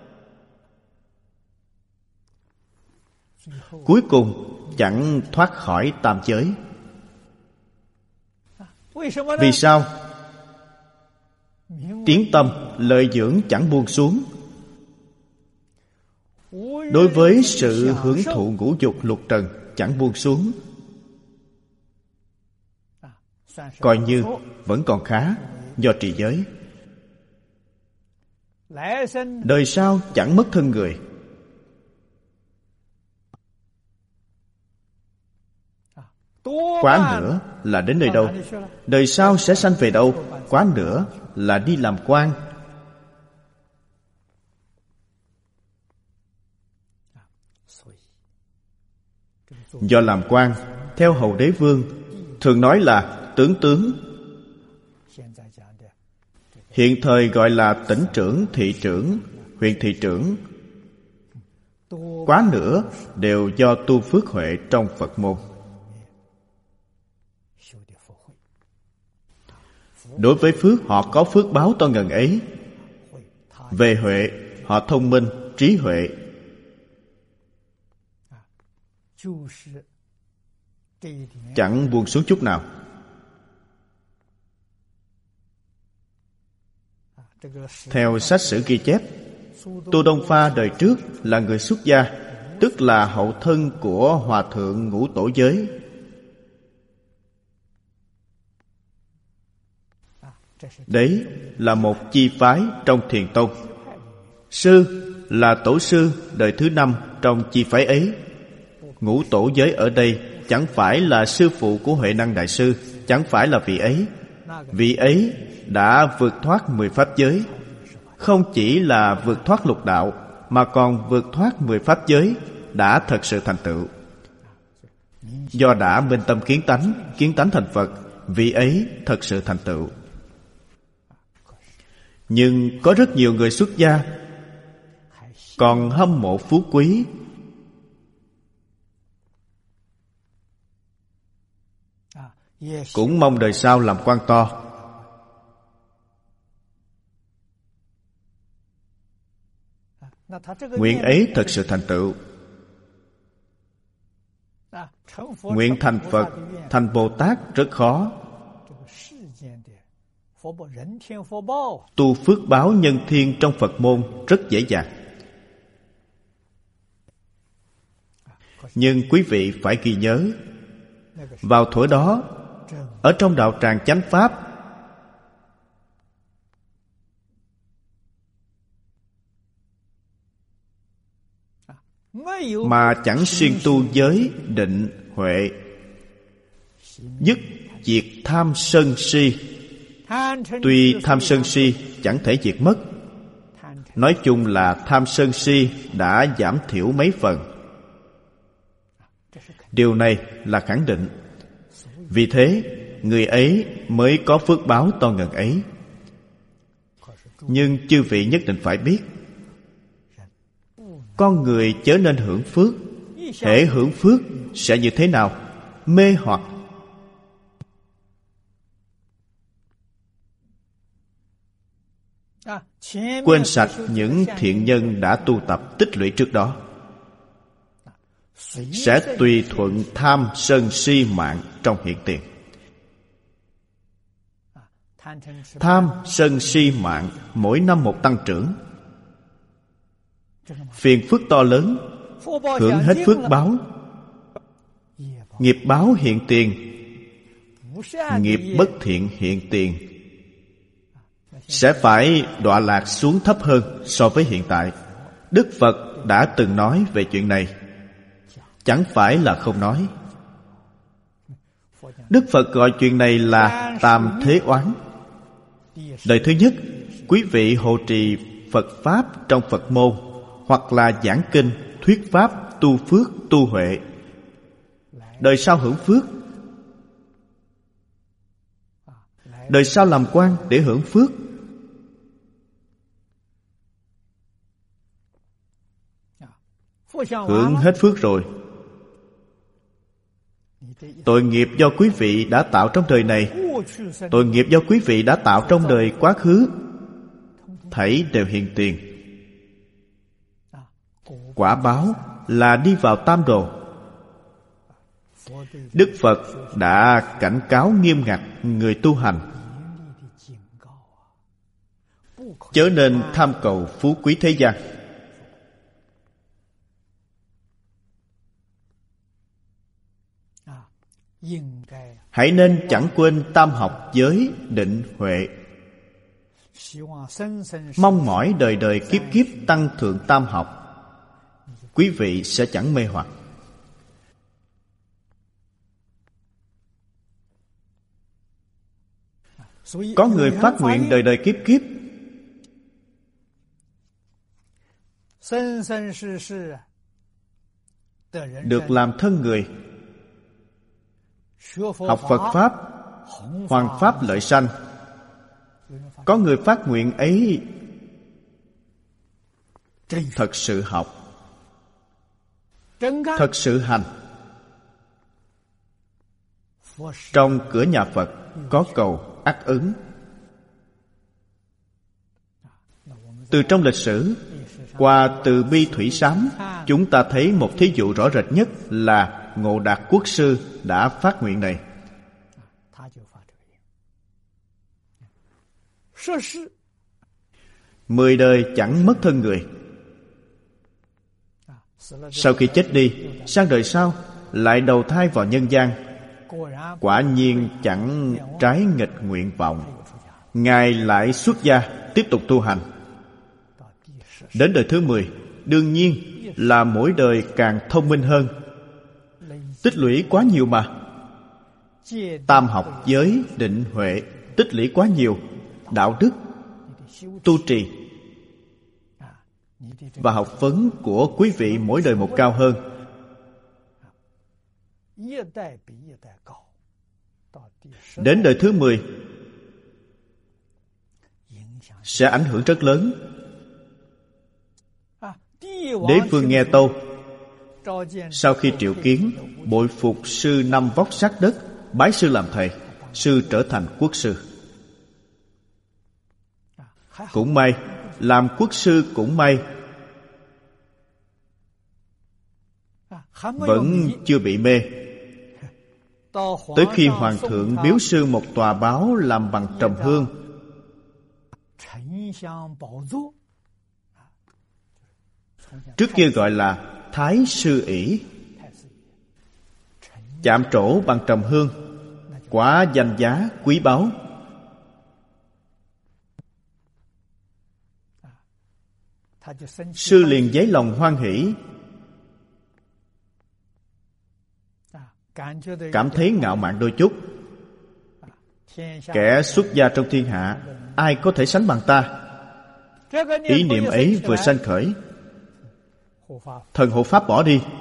cuối cùng chẳng thoát khỏi tam giới. Vì sao? Tiếng tâm, lợi dưỡng chẳng buông xuống. Đối với sự hưởng thụ ngũ dục lục trần chẳng buông xuống. Coi như vẫn còn khá do trì giới. Đời sau chẳng mất thân người. Quá nữa là đến nơi đâu? Đời sau sẽ sanh về đâu? Quá nữa là đi làm quan. Do làm quan, theo hầu đế vương, thường nói là tướng. Hiện thời gọi là tỉnh trưởng, thị trưởng, huyện thị trưởng. Quá nữa đều do tu phước huệ trong Phật môn. Đối với phước, họ có phước báo to ngần ấy. Về huệ, họ thông minh, trí huệ. Chẳng buông xuống chút nào. Theo sách sử ghi chép, Tu Đông Pha đời trước là người xuất gia, tức là hậu thân của Hòa thượng Ngũ Tổ Giới. Đấy là một chi phái trong Thiền Tông. Sư là tổ sư đời thứ 5 trong chi phái ấy. Ngũ Tổ Giới ở đây chẳng phải là sư phụ của Huệ Năng Đại Sư, chẳng phải là vị ấy. Vị ấy đã vượt thoát 10 pháp giới. Không chỉ là vượt thoát lục đạo, mà còn vượt thoát 10 pháp giới, đã thật sự thành tựu. Do đã minh tâm kiến tánh thành Phật, vị ấy thật sự thành tựu. Nhưng có rất nhiều người xuất gia còn hâm mộ phú quý, cũng mong đời sau làm quan to. Nguyện ấy thật sự thành tựu. Nguyện thành Phật, thành Bồ Tát rất khó. Tu phước báo nhân thiên trong Phật môn rất dễ dàng. Nhưng quý vị phải ghi nhớ, vào thuở đó, ở trong đạo tràng chánh pháp, mà chẳng siêng tu giới, định, huệ, dứt diệt tham sân si. Tuy tham sân si chẳng thể diệt mất, nói chung là tham sân si đã giảm thiểu mấy phần. Điều này là khẳng định. Vì thế, người ấy mới có phước báo to ngần ấy. Nhưng chư vị nhất định phải biết, con người chớ nên hưởng phước. Hễ hưởng phước sẽ như thế nào? Mê hoặc. Quên sạch những thiện nhân đã tu tập tích lũy trước đó, sẽ tùy thuận tham sân si mạng trong hiện tiền. Tham sân si mạng mỗi năm một tăng trưởng, phiền phức to lớn, hưởng hết phước báo. Nghiệp báo hiện tiền, nghiệp bất thiện hiện tiền, sẽ phải đọa lạc xuống thấp hơn so với hiện tại. Đức Phật đã từng nói về chuyện này, chẳng phải là không nói. Đức Phật gọi chuyện này là tam thế oán. Đời thứ nhất, quý vị hộ trì Phật Pháp trong Phật môn, hoặc là giảng kinh, thuyết Pháp, tu phước, tu huệ. Đời sau hưởng phước. Đời sau làm quan để hưởng phước. Hưởng hết phước rồi, tội nghiệp do quý vị đã tạo trong đời này, tội nghiệp do quý vị đã tạo trong đời quá khứ, thảy đều hiện tiền. Quả báo là đi vào tam đồ. Đức Phật đã cảnh cáo nghiêm ngặt người tu hành, chớ nên tham cầu phú quý thế gian. Hãy nên chẳng quên tam học giới, định, huệ. Mong mỏi đời đời kiếp kiếp tăng thượng tam học, quý vị sẽ chẳng mê hoặc. Có người phát nguyện đời đời kiếp kiếp, được làm thân người, học Phật Pháp, hoằng pháp lợi sanh. Có người phát nguyện ấy thật sự học, thật sự hành. Trong cửa nhà Phật có cầu ắt ứng. Từ trong lịch sử, qua Từ Bi Thủy Sám, chúng ta thấy một thí dụ rõ rệt nhất là Ngộ Đạt Quốc sư đã phát nguyện này. 10 đời chẳng mất thân người. Sau khi chết đi, sang đời sau lại đầu thai vào nhân gian. Quả nhiên chẳng trái nghịch nguyện vọng, Ngài lại xuất gia tiếp tục tu hành. Đến đời thứ 10, đương nhiên là mỗi đời càng thông minh hơn. Tích lũy quá nhiều mà. Tam học giới định huệ tích lũy quá nhiều. Đạo đức, tu trì và học vấn của quý vị mỗi đời một cao hơn. Đến đời thứ 10 sẽ ảnh hưởng rất lớn. Đế vương Nghe Tâu sau khi triệu kiến, bội phục sư năm vóc sát đất, bái sư làm thầy. Sư trở thành quốc sư. Cũng may, làm quốc sư cũng may, vẫn chưa bị mê. Tới khi hoàng thượng biếu sư một tòa báu làm bằng trầm hương, trước kia gọi là Thái Sư ỷ, chạm trổ bằng trầm hương, quá danh giá quý báu. Sư liền dấy lòng hoan hỷ, cảm thấy ngạo mạn đôi chút. Kẻ xuất gia trong thiên hạ, ai có thể sánh bằng ta? Ý niệm ấy vừa sanh khởi, thần hộ pháp bỏ đi,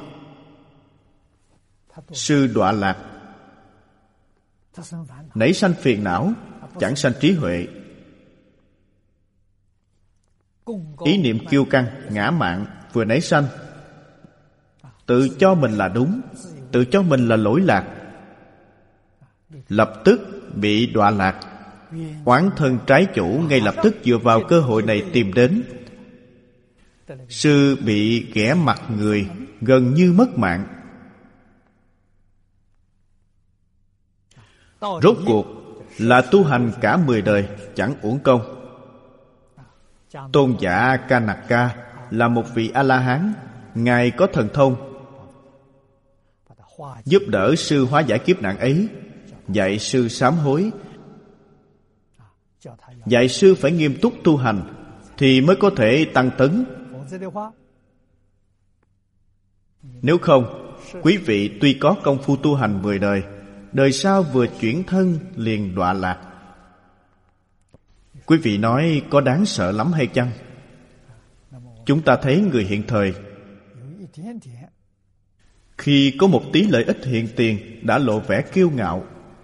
sư đọa lạc, nảy sanh phiền não, chẳng sanh trí huệ. Ý niệm kiêu căng, ngã mạn vừa nảy sanh, tự cho mình là đúng, tự cho mình là lỗi lạc, lập tức bị đọa lạc. Oán thân trái chủ ngay lập tức dựa vào cơ hội này tìm đến. Sư bị ghẻ mặt người, gần như mất mạng. Rốt cuộc là tu hành cả 10 đời chẳng uổng công. Tôn giả Kanaka là một vị A-la-hán. Ngài có thần thông, giúp đỡ sư hóa giải kiếp nạn ấy, dạy sư sám hối, dạy sư phải nghiêm túc tu hành thì mới có thể tăng tấn. Nếu không, quý vị tuy có công phu tu hành 10 đời, đời sau vừa chuyển thân liền đọa lạc. Quý vị nói có đáng sợ lắm hay chăng? Chúng ta thấy người hiện thời, khi có một tí lợi ích hiện tiền đã lộ vẻ kiêu ngạo.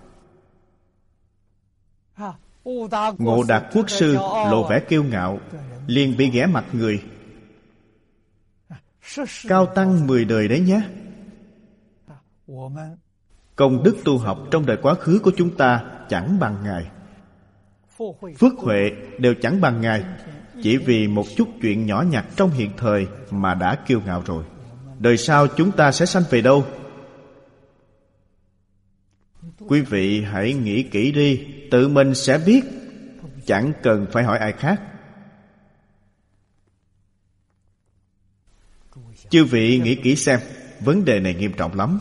Ngộ Đạt Quốc sư lộ vẻ kiêu ngạo, liền bị ghẻ mặt người. Cao tăng 10 đời đấy nhé. Công đức tu học trong đời quá khứ của chúng ta chẳng bằng Ngài, phước huệ đều chẳng bằng Ngài. Chỉ vì một chút chuyện nhỏ nhặt trong hiện thời mà đã kiêu ngạo rồi, đời sau chúng ta sẽ sanh về đâu? Quý vị hãy nghĩ kỹ đi, tự mình sẽ biết, chẳng cần phải hỏi ai khác. Chư vị nghĩ kỹ xem, vấn đề này nghiêm trọng lắm.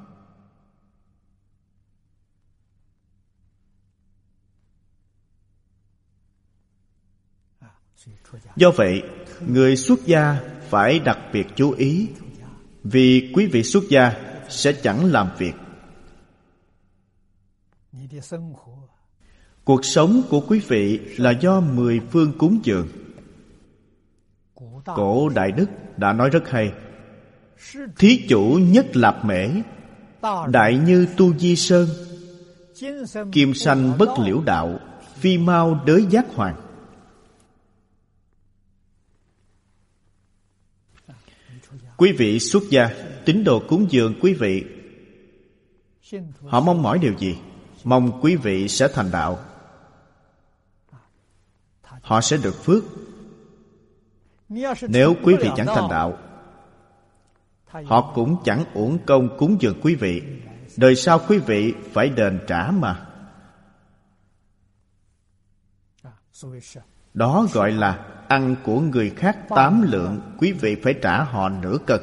Do vậy, người xuất gia phải đặc biệt chú ý, vì quý vị xuất gia sẽ chẳng làm việc. Cuộc sống của quý vị là do 10 phương cúng dường. Cổ Đại Đức đã nói rất hay: thí chủ nhất lạp mễ, đại như tu di sơn, Kim sanh bất liễu đạo, phi mau đới giác hoàng. Quý vị xuất gia, tín đồ cúng dường quý vị, họ mong mỏi điều gì? Mong quý vị sẽ thành đạo, họ sẽ được phước. Nếu quý vị chẳng thành đạo, họ cũng chẳng uổng công cúng dường quý vị. Đời sau quý vị phải đền trả mà. Đó gọi là ăn của người khác 8 lượng, quý vị phải trả họ nửa cân.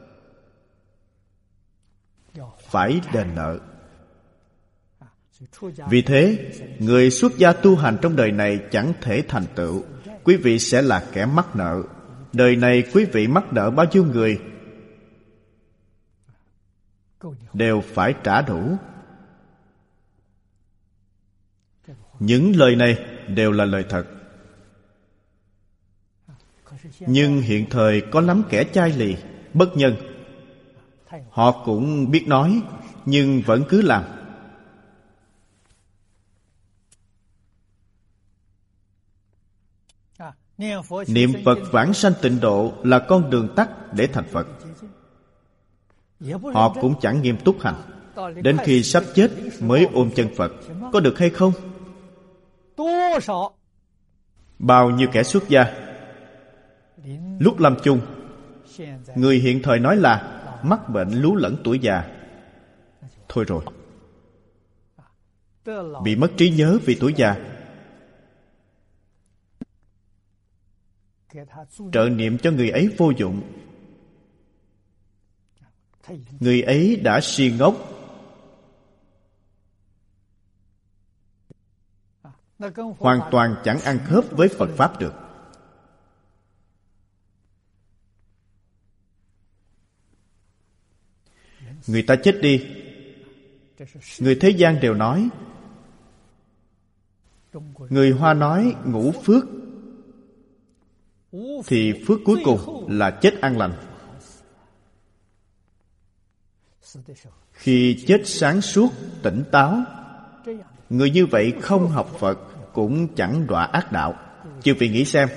Phải đền nợ. Vì thế, người xuất gia tu hành trong đời này chẳng thể thành tựu. Quý vị sẽ là kẻ mắc nợ. Đời này quý vị mắc nợ bao nhiêu người đều phải trả đủ. Những lời này đều là lời thật. Nhưng hiện thời có lắm kẻ chai lì, bất nhân. Họ cũng biết nói, nhưng vẫn cứ làm. Niệm Phật vãng sanh tịnh độ là con đường tắt để thành Phật. Họ cũng chẳng nghiêm túc hành. Đến khi sắp chết mới ôm chân Phật. Có được hay không? Bao nhiêu kẻ xuất gia lúc lâm chung, người hiện thời nói là mắc bệnh lú lẫn tuổi già. Thôi rồi, bị mất trí nhớ vì tuổi già. Trợ niệm cho người ấy vô dụng. Người ấy đã si ngốc. Hoàn toàn chẳng ăn khớp với Phật Pháp được. Người ta chết đi, người thế gian đều nói. Người Hoa nói ngũ phước, thì phước cuối cùng là chết an lành. Khi chết sáng suốt, tỉnh táo, người như vậy không học Phật cũng chẳng đọa ác đạo. Chư vị nghĩ xem,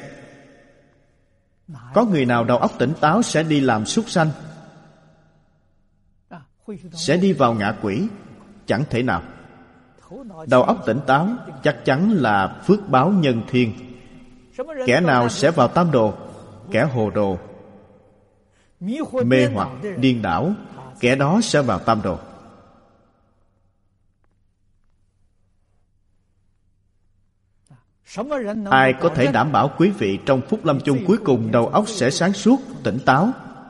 có người nào đầu óc tỉnh táo sẽ đi làm súc sanh, sẽ đi vào ngạ quỷ? Chẳng thể nào. Đầu óc tỉnh táo chắc chắn là phước báo nhân thiên. Kẻ nào sẽ vào tam đồ? Kẻ hồ đồ, mê hoặc, điên đảo, kẻ đó sẽ vào tam đồ. Ai có thể đảm bảo quý vị trong phút lâm chung cuối cùng đầu óc sẽ sáng suốt, tỉnh táo?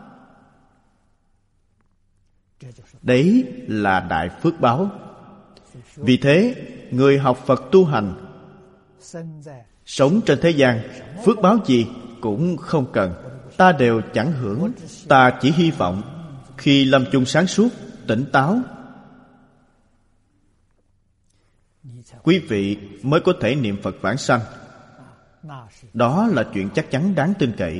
Đấy là đại phước báo. Vì thế, người học Phật tu hành, sống trên thế gian, phước báo gì cũng không cần. Ta đều chẳng hưởng. Ta chỉ hy vọng khi lâm chung sáng suốt, tỉnh táo, quý vị mới có thể niệm Phật vãng sanh. Đó là chuyện chắc chắn đáng tin cậy.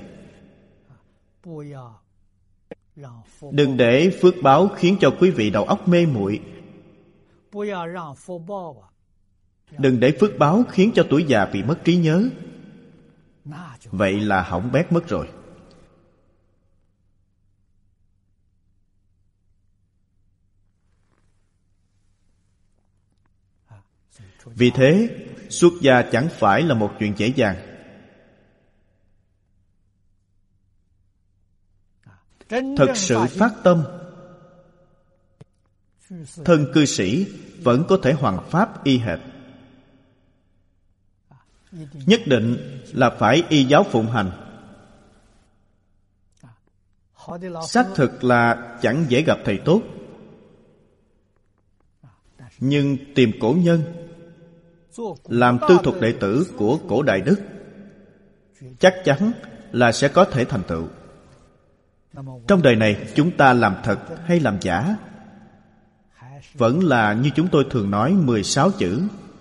Đừng để phước báo khiến cho quý vị đầu óc mê muội. Đừng để phước báo khiến cho tuổi già bị mất trí nhớ. Vậy là hỏng bét mất rồi. Vì thế, xuất gia chẳng phải là một chuyện dễ dàng. Thật sự phát tâm, thân cư sĩ vẫn có thể hoằng pháp y hệt. Nhất định là phải y giáo phụng hành. Xác thực là chẳng dễ gặp thầy tốt. Nhưng tìm cổ nhân, làm tư thục đệ tử của cổ đại đức, chắc chắn là sẽ có thể thành tựu. Trong đời này chúng ta làm thật hay làm giả? Vẫn là như chúng tôi thường nói 16 chữ.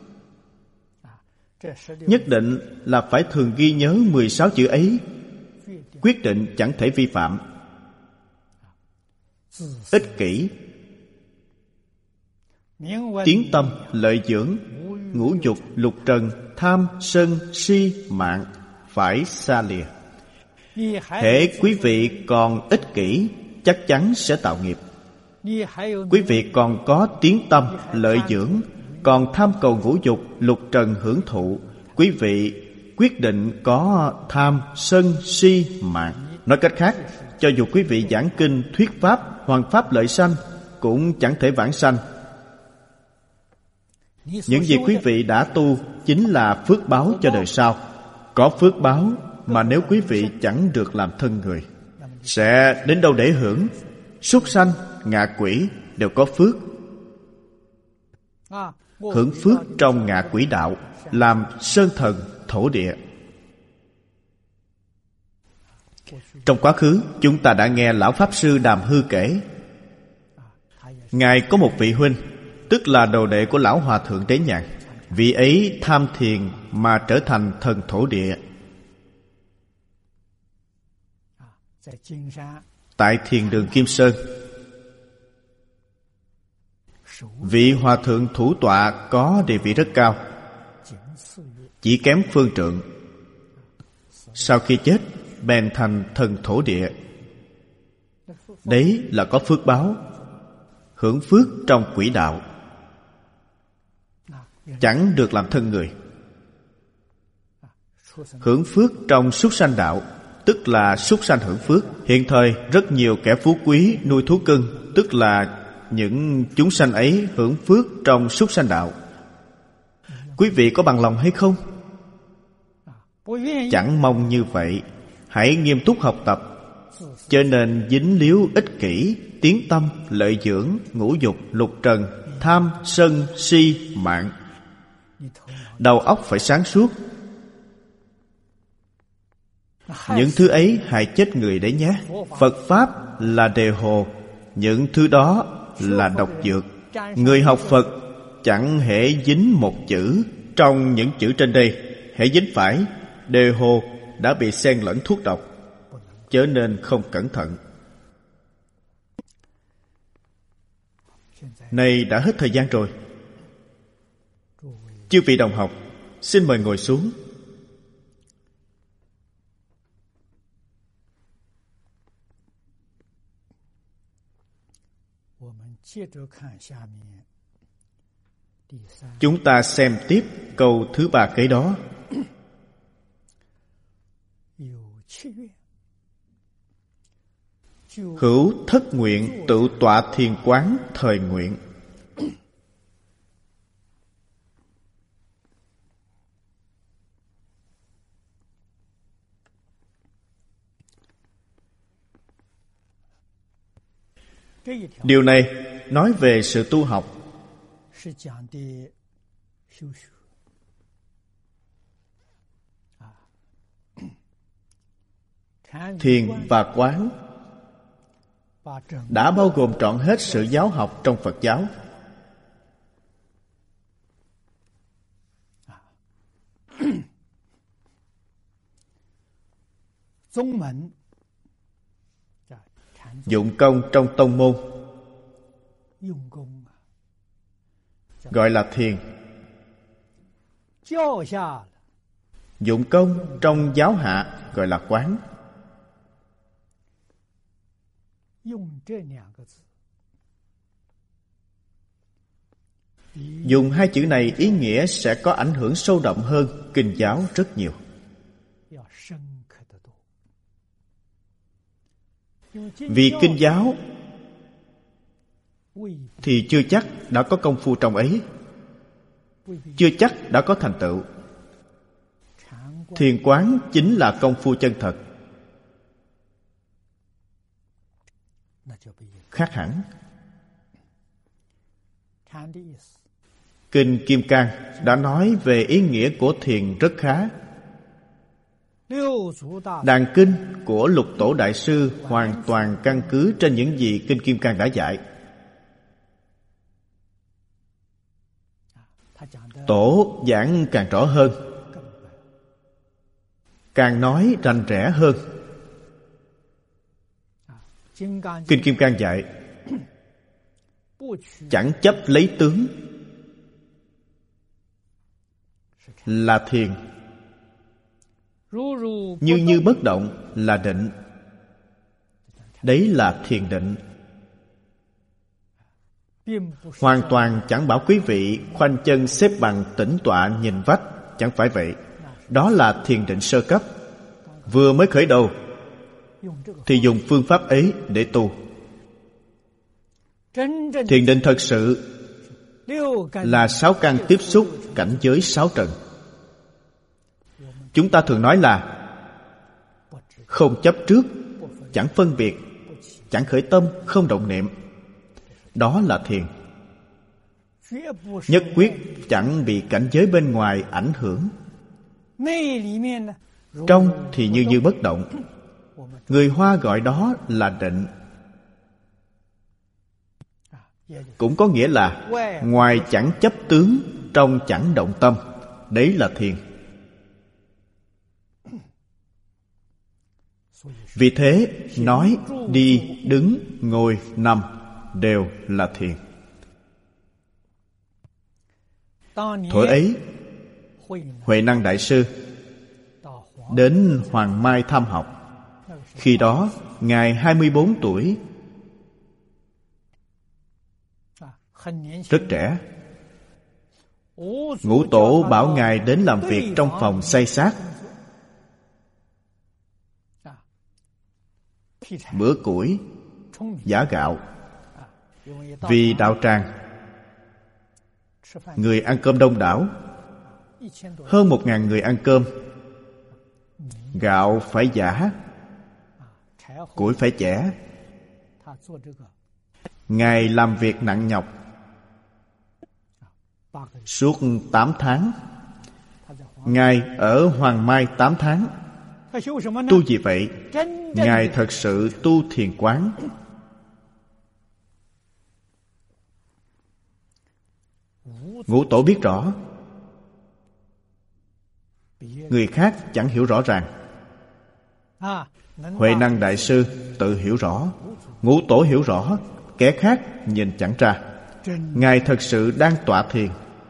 Nhất định là phải thường ghi nhớ 16 chữ ấy. Quyết định chẳng thể vi phạm. Ích kỷ, tiếng tâm, lợi dưỡng, ngũ dục, lục trần, tham, sân, si, mạng phải xa lìa. Hễ quý vị còn ích kỷ, chắc chắn sẽ tạo nghiệp. Quý vị còn có tiếng tâm, lợi dưỡng, còn tham cầu ngũ dục, lục trần hưởng thụ, quý vị quyết định có tham, sân, si, mạng. Nói cách khác, cho dù quý vị giảng kinh, thuyết pháp, hoàn pháp lợi sanh, cũng chẳng thể vãng sanh. Những gì quý vị đã tu chính là phước báo cho đời sau. Có phước báo mà nếu quý vị chẳng được làm thân người, sẽ đến đâu để hưởng? Súc sanh, ngạ quỷ đều có phước. Hưởng phước trong ngạ quỷ đạo, làm sơn thần, thổ địa. Trong quá khứ, chúng ta đã nghe Lão Pháp Sư Đàm Hư kể, Ngài có một vị huynh, tức là đồ đệ của Lão Hòa Thượng Đế Nhàn. Vị ấy tham thiền mà trở thành thần thổ địa. Tại thiền đường Kim Sơn, vị Hòa Thượng thủ tọa có địa vị rất cao, chỉ kém phương trượng. Sau khi chết, bèn thành thần thổ địa. Đấy là có phước báo, hưởng phước trong quỷ đạo, chẳng được làm thân người. Hưởng phước trong súc sanh đạo, tức là súc sanh hưởng phước. Hiện thời rất nhiều kẻ phú quý nuôi thú cưng, tức là những chúng sanh ấy hưởng phước trong súc sanh đạo. Quý vị có bằng lòng hay không? Chẳng mong như vậy. Hãy nghiêm túc học tập, cho nên dính líu ích kỷ, tiếng tâm, lợi dưỡng, ngũ dục, lục trần, tham, sân, si, mạng. Đầu óc phải sáng suốt. Những thứ ấy hại chết người đấy nhé. Phật Pháp là đề hồ, những thứ đó là độc dược. Người học Phật chẳng hễ dính một chữ trong những chữ trên đây, hễ dính phải, đề hồ đã bị xen lẫn thuốc độc, chớ nên không cẩn thận. Nay đã hết thời gian rồi. Chư vị đồng học, xin mời ngồi xuống. Chúng ta xem tiếp câu thứ 3 kế đó. Hữu thất nguyện tự tọa thiền quán thời nguyện. Điều này nói về sự tu học. Thiền và quán đã bao gồm trọn hết sự giáo học trong Phật giáo. Dụng công trong tông môn gọi là thiền. Dụng công trong giáo hạ gọi là quán. Dùng hai chữ này, ý nghĩa sẽ có ảnh hưởng sâu đậm hơn kinh giáo rất nhiều. Vì kinh giáo thì chưa chắc đã có công phu trong ấy, chưa chắc đã có thành tựu. Thiền quán chính là công phu chân thật, khác hẳn. Kinh Kim Cang đã nói về ý nghĩa của thiền rất khá. Đàn kinh của Lục Tổ Đại Sư hoàn toàn căn cứ trên những gì Kinh Kim Cang đã dạy. Tổ giảng càng rõ hơn, càng nói rành rẽ hơn. Kinh Kim Cang dạy chẳng chấp lấy tướng là thiền. Như bất động là định. Đấy là thiền định. Hoàn toàn chẳng bảo quý vị khoanh chân xếp bằng tĩnh tọa nhìn vách. Chẳng phải vậy. Đó là thiền định sơ cấp. Vừa mới khởi đầu thì dùng phương pháp ấy để tu. Thiền định thật sự là 6 căn tiếp xúc cảnh giới 6 trần. Chúng ta thường nói là không chấp trước, chẳng phân biệt, chẳng khởi tâm, không động niệm. Đó là thiền. Nhất quyết chẳng bị cảnh giới bên ngoài ảnh hưởng. Trong thì như bất động. Người Hoa gọi đó là định. Cũng có nghĩa là ngoài chẳng chấp tướng, trong chẳng động tâm. Đấy là thiền. Vì thế nói đi, đứng, ngồi, nằm đều là thiền. Thuở ấy Huệ Năng Đại Sư đến Hoàng Mai thăm học. Khi đó Ngài 24 tuổi, rất trẻ. Ngũ Tổ bảo Ngài đến làm việc trong phòng xay xác. Bữa củi, giã gạo. Vì đạo tràng người ăn cơm đông đảo, hơn 1000 người ăn cơm. Gạo phải giã, củi phải chẻ. Ngài làm việc nặng nhọc suốt 8 tháng. Ngài ở Hoàng Mai 8 tháng. Tu gì vậy? Ngài thật sự tu thiền quán. Ngũ Tổ biết rõ, người khác chẳng hiểu rõ ràng. Huệ Năng Đại Sư tự hiểu rõ, Ngũ Tổ hiểu rõ, kẻ khác nhìn chẳng ra. Ngài thật sự đang tọa thiền.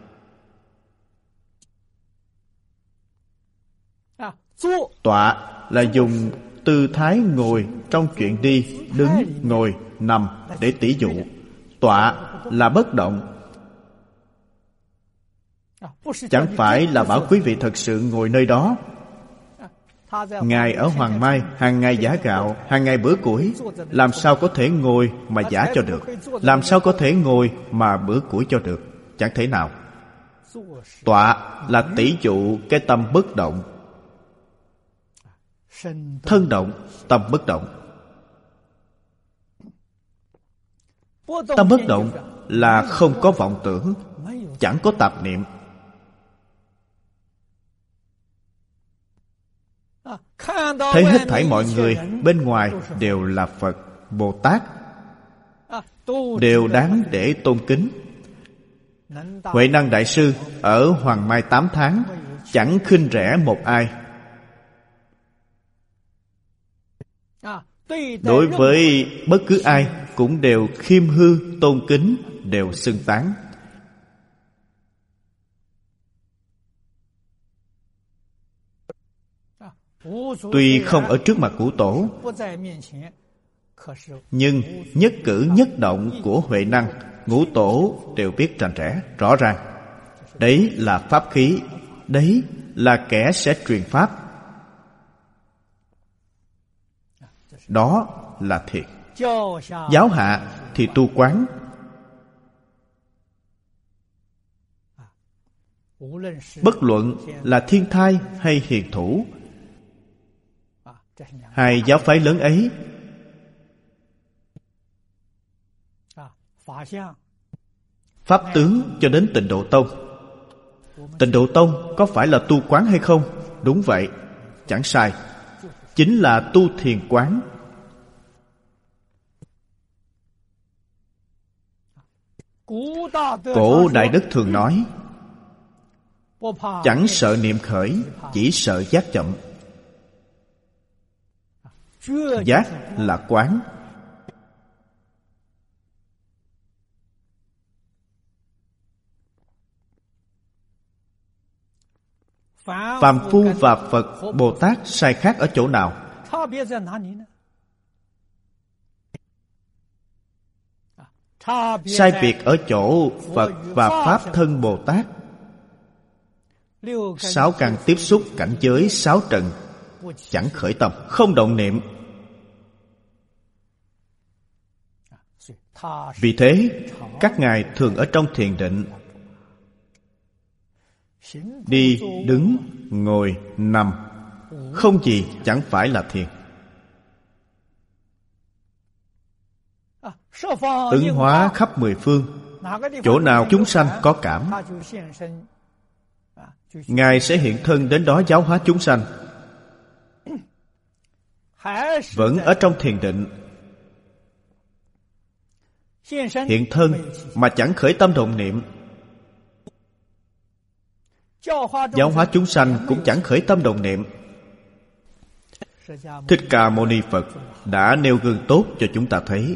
Tọa là dùng tư thái ngồi trong chuyện đi, đứng, ngồi, nằm để tỉ dụ. Tọa là bất động. Chẳng phải là bảo quý vị thật sự ngồi nơi đó. Ngài ở Hoàng Mai hàng ngày giã gạo, hàng ngày bữa củi. Làm sao có thể ngồi mà giã cho được? Làm sao có thể ngồi mà bữa củi cho được? Chẳng thể nào. Tọa là tỉ dụ cái tâm bất động. Thân động, tâm bất động. Tâm bất động là không có vọng tưởng, chẳng có tạp niệm. Thấy hết thảy mọi người bên ngoài đều là Phật, Bồ Tát, đều đáng để tôn kính. Huệ Năng Đại Sư ở Hoàng Mai 8 tháng, chẳng khinh rẻ một ai. Đối với bất cứ ai cũng đều khiêm hư, tôn kính, đều xưng tán. Tuy không ở trước mặt Ngũ Tổ, nhưng nhất cử nhất động của Huệ Năng, Ngũ Tổ đều biết rành rẽ, rõ ràng. Đấy là pháp khí, đấy là kẻ sẽ truyền pháp. Đó là thiền. Giáo hạ thì tu quán. Bất luận là thiên thai hay hiền thủ, hai giáo phái lớn ấy pháp tướng cho đến Tịnh Độ Tông. Tịnh Độ Tông có phải là tu quán hay không? Đúng vậy, chẳng sai. Chính là tu thiền quán. Cổ Đại Đức thường nói, chẳng sợ niệm khởi, chỉ sợ giác chậm. Giác là quán. Phàm phu và Phật Bồ Tát sai khác ở chỗ nào? Sai biệt ở chỗ Phật và Pháp thân Bồ Tát 6 căn tiếp xúc cảnh giới 6 trần chẳng khởi tâm, không động niệm. Vì thế các ngài thường ở trong thiền định, đi, đứng, ngồi, nằm, không gì chẳng phải là thiền. Ứng hóa khắp 10 phương, chỗ nào chúng sanh có cảm, ngài sẽ hiện thân đến đó giáo hóa chúng sanh. Vẫn ở trong thiền định, hiện thân mà chẳng khởi tâm động niệm, giáo hóa chúng sanh cũng chẳng khởi tâm động niệm. Thích Ca Mâu Ni Phật đã nêu gương tốt cho chúng ta thấy.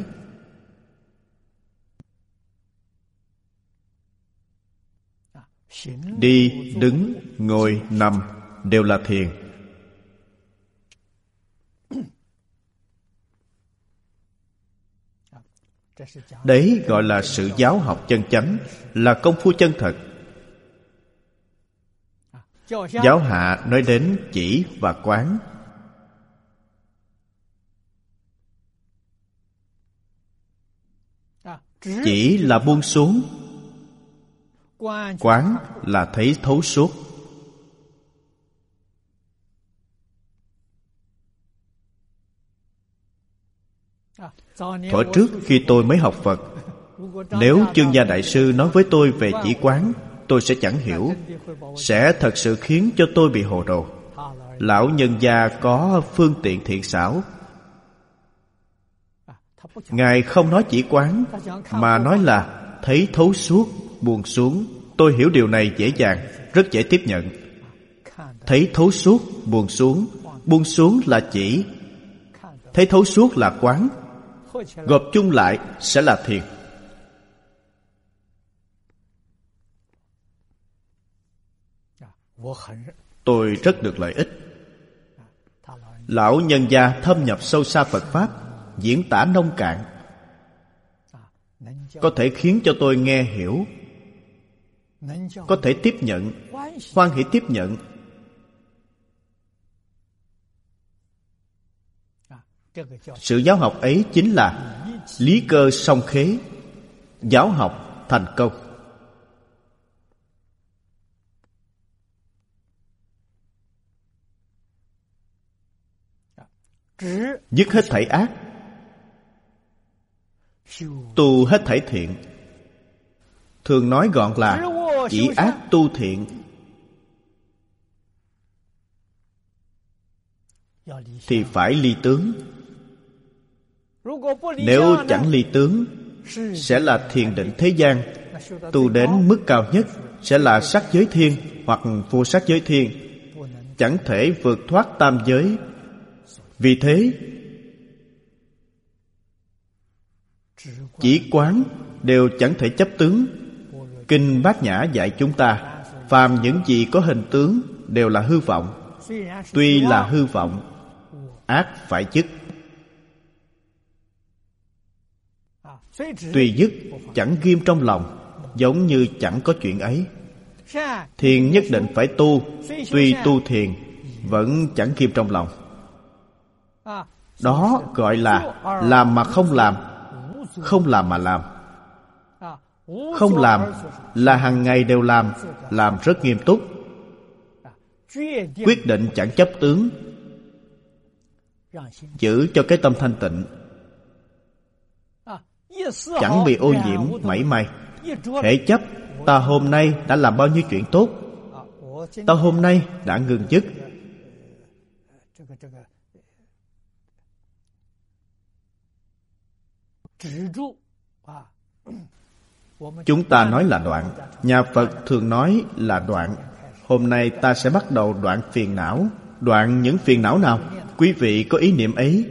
Đi, đứng, ngồi, nằm đều là thiền. Đấy gọi là sự giáo học chân chánh, là công phu chân thật. Giáo hạ nói đến chỉ và quán. Chỉ là buông xuống, quán là thấy thấu suốt. Thuở trước khi tôi mới học Phật, nếu Chương Gia Đại Sư nói với tôi về chỉ quán, tôi sẽ chẳng hiểu, sẽ thật sự khiến cho tôi bị hồ đồ. Lão nhân gia có phương tiện thiện xảo. Ngài không nói chỉ quán, mà nói là thấy thấu suốt, buông xuống. Tôi hiểu điều này dễ dàng, rất dễ tiếp nhận. Thấy thấu suốt, buông xuống là chỉ, thấy thấu suốt là quán, gộp chung lại sẽ là thiền. Tôi rất được lợi ích. Lão nhân gia thâm nhập sâu xa Phật Pháp, diễn tả nông cạn, có thể khiến cho tôi nghe hiểu, có thể tiếp nhận, hoan hỷ tiếp nhận. Sự giáo học ấy chính là lý cơ song khế, giáo học thành công. Dứt hết thảy ác, tu hết thảy thiện. Thường nói gọn là chỉ ác tu thiện. Thì phải ly tướng. Nếu chẳng ly tướng, sẽ là thiền định thế gian. Tu đến mức cao nhất sẽ là sắc giới thiên hoặc vô sắc giới thiên, chẳng thể vượt thoát tam giới. Vì thế chỉ quán đều chẳng thể chấp tướng. Kinh Bát Nhã dạy chúng ta, phàm những gì có hình tướng đều là hư vọng. Tuy là hư vọng, ác phải dứt. Tuy dứt chẳng ghim trong lòng, giống như chẳng có chuyện ấy. Thiền nhất định phải tu, tuy tu thiền vẫn chẳng ghim trong lòng. Đó gọi là làm mà không làm, không làm mà làm. Không làm là hàng ngày đều làm rất nghiêm túc. Quyết định chẳng chấp tướng, giữ cho cái tâm thanh tịnh, chẳng bị ô nhiễm mảy may. Hễ chấp, ta hôm nay đã làm bao nhiêu chuyện tốt, ta hôm nay đã ngừng dứt. Chúng ta nói là đoạn, nhà Phật thường nói là đoạn. Hôm nay ta sẽ bắt đầu đoạn phiền não. Đoạn những phiền não nào? Quý vị có ý niệm ấy.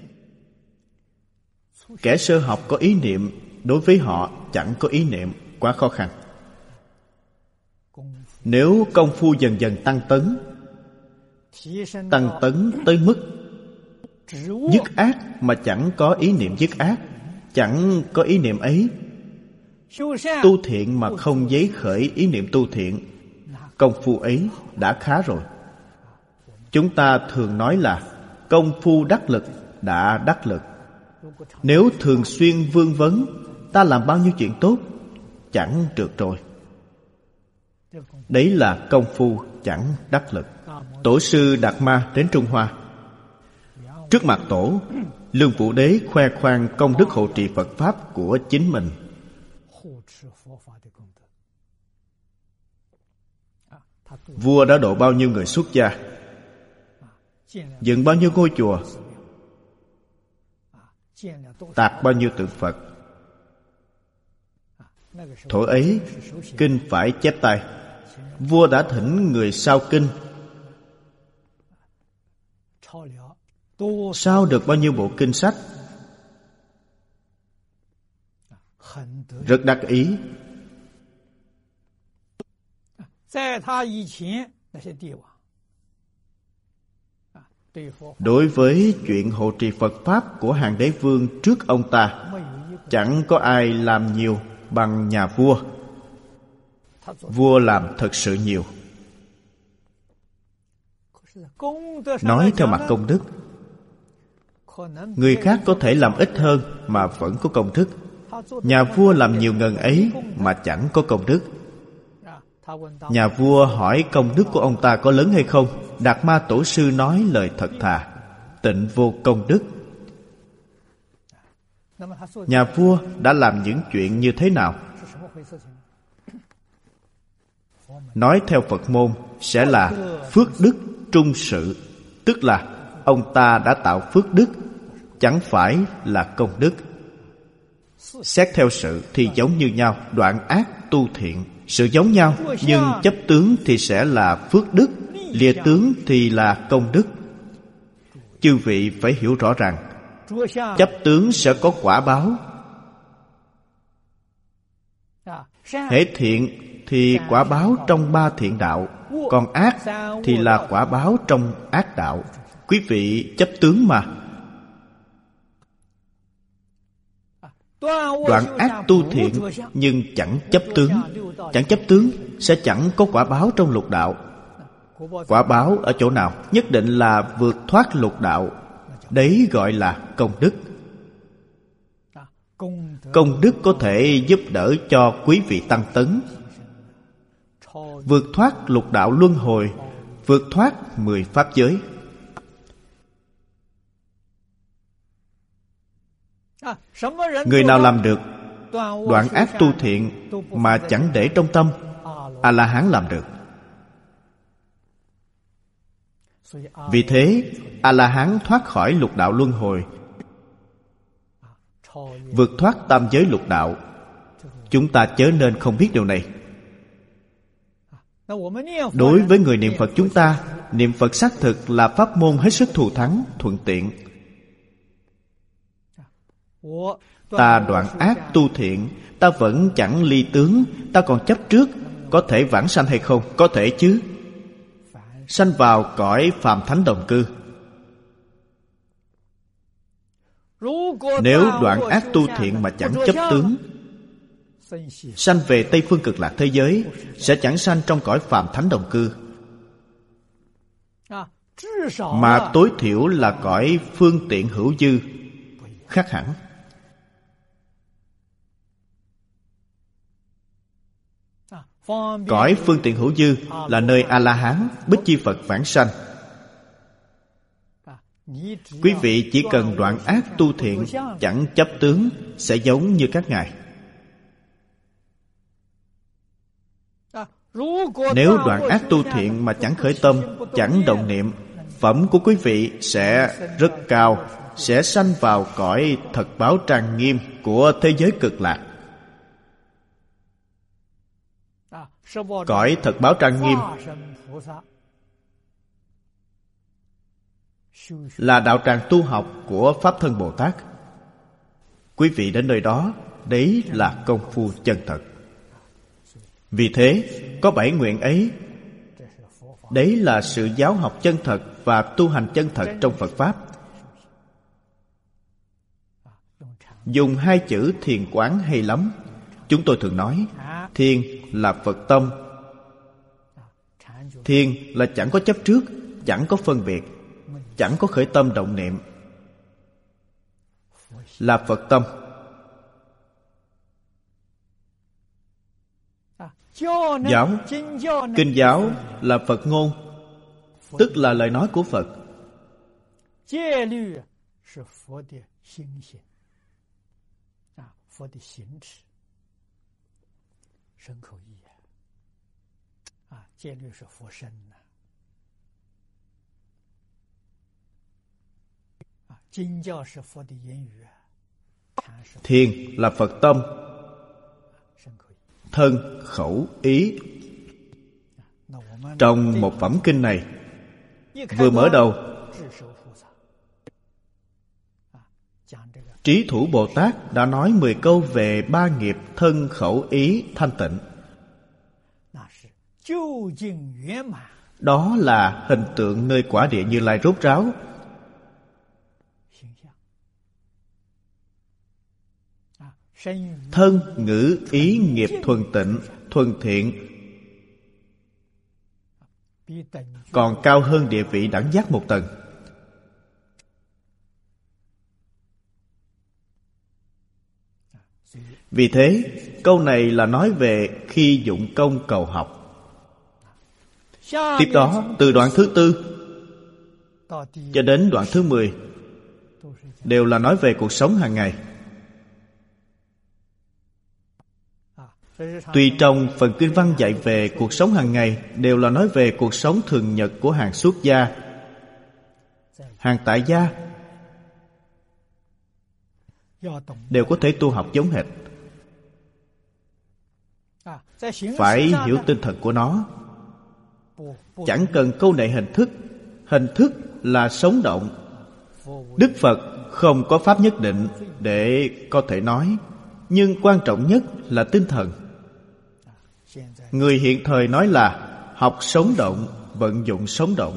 Kẻ sơ học có ý niệm, đối với họ chẳng có ý niệm, quá khó khăn. Nếu công phu dần dần tăng tấn tới mức dứt ác mà chẳng có ý niệm dứt ác, chẳng có ý niệm ấy, tu thiện mà không giấy khởi ý niệm tu thiện, công phu ấy đã khá rồi. Chúng ta thường nói là công phu đắc lực đã đắc lực. Nếu thường xuyên vương vấn, ta làm bao nhiêu chuyện tốt, chẳng trượt rồi. Đấy là công phu chẳng đắc lực. Tổ sư Đạt Ma đến Trung Hoa. Trước mặt tổ, Lương Vũ Đế khoe khoang công đức hộ trì Phật Pháp của chính mình. Vua đã độ bao nhiêu người xuất gia, dựng bao nhiêu ngôi chùa, tạc bao nhiêu tượng Phật. Thuở ấy, kinh phải chép tay. Vua đã thỉnh người sao kinh, sao được bao nhiêu bộ kinh sách, rất đắc ý. Đối với chuyện hộ trì Phật Pháp của hàng đế vương trước ông ta, chẳng có ai làm nhiều bằng nhà vua. Vua làm thật sự nhiều. Nói theo mặt công đức, người khác có thể làm ít hơn mà vẫn có công đức. Nhà vua làm nhiều ngần ấy mà chẳng có công đức. Nhà vua hỏi công đức của ông ta có lớn hay không. Đạt Ma Tổ sư nói lời thật thà: tịnh vô công đức. Nhà vua đã làm những chuyện như thế nào? Nói theo Phật môn sẽ là phước đức trung sự, tức là ông ta đã tạo phước đức, chẳng phải là công đức. Xét theo sự thì giống như nhau, đoạn ác tu thiện. Sự giống nhau, nhưng chấp tướng thì sẽ là phước đức, lìa tướng thì là công đức. Chư vị phải hiểu rõ rằng chấp tướng sẽ có quả báo. Hễ thiện thì quả báo trong 3 thiện đạo, còn ác thì là quả báo trong ác đạo. Quý vị chấp tướng mà. Đoạn ác tu thiện nhưng chẳng chấp tướng. Chẳng chấp tướng sẽ chẳng có quả báo trong lục đạo. Quả báo ở chỗ nào? Nhất định là vượt thoát lục đạo. Đấy gọi là công đức. Công đức có thể giúp đỡ cho quý vị tăng tấn, vượt thoát lục đạo luân hồi, vượt thoát 10 pháp giới. Người nào làm được đoạn ác tu thiện mà chẳng để trong tâm, A-la-hán làm được. Vì thế A-la-hán thoát khỏi lục đạo luân hồi, vượt thoát tam giới lục đạo. Chúng ta chớ nên không biết điều này. Đối với người niệm Phật chúng ta, niệm Phật xác thực là pháp môn hết sức thù thắng, thuận tiện. Ta đoạn ác tu thiện, ta vẫn chẳng ly tướng, ta còn chấp trước, có thể vãng sanh hay không? Có thể chứ. Sanh vào cõi phàm thánh đồng cư. Nếu đoạn ác tu thiện mà chẳng chấp tướng, sanh về Tây Phương Cực Lạc thế giới, sẽ chẳng sanh trong cõi phàm thánh đồng cư, mà tối thiểu là cõi phương tiện hữu dư, khác hẳn. Cõi phương tiện hữu dư là nơi A-la-hán, Bích Chi Phật vãng sanh. Quý vị chỉ cần đoạn ác tu thiện, chẳng chấp tướng, sẽ giống như các ngài. Nếu đoạn ác tu thiện mà chẳng khởi tâm, chẳng động niệm, phẩm của quý vị sẽ rất cao, sẽ sanh vào cõi thật báo trang nghiêm của thế giới cực lạc. Cõi thật báo trang nghiêm là đạo tràng tu học của Pháp Thân Bồ Tát. Quý vị đến nơi đó, đấy là công phu chân thật. Vì thế, có 7 nguyện ấy, đấy là sự giáo học chân thật và tu hành chân thật trong Phật Pháp. Dùng 2 chữ thiền quán hay lắm. Chúng tôi thường nói, thiền là Phật tâm. Thiền là chẳng có chấp trước, chẳng có phân biệt, chẳng có khởi tâm động niệm, là Phật tâm. Giáo, kinh giáo là Phật ngôn, tức là lời nói của Phật. Thiền là Phật tâm, thân, khẩu, ý. Trong một phẩm kinh này, vừa mở đầu, Trí Thủ Bồ Tát đã nói 10 câu về 3 nghiệp thân, khẩu, ý thanh tịnh. Đó là hình tượng nơi quả địa Như Lai rốt ráo. Thân, ngữ, ý, nghiệp thuần tịnh, thuần thiện, còn cao hơn địa vị đẳng giác một tầng. Vì thế, câu này là nói về khi dụng công cầu học. Tiếp đó, từ đoạn thứ 4 cho đến đoạn thứ 10 đều là nói về cuộc sống hàng ngày. Tuy trong phần kinh văn dạy về cuộc sống hàng ngày đều là nói về cuộc sống thường nhật của hàng xuất gia, hàng tại gia, đều có thể tu học giống hệt. Phải hiểu tinh thần của nó. Chẳng cần câu nệ hình thức. Hình thức là sống động. Đức Phật không có pháp nhất định để có thể nói, nhưng quan trọng nhất là tinh thần. Người hiện thời nói là học sống động, vận dụng sống động.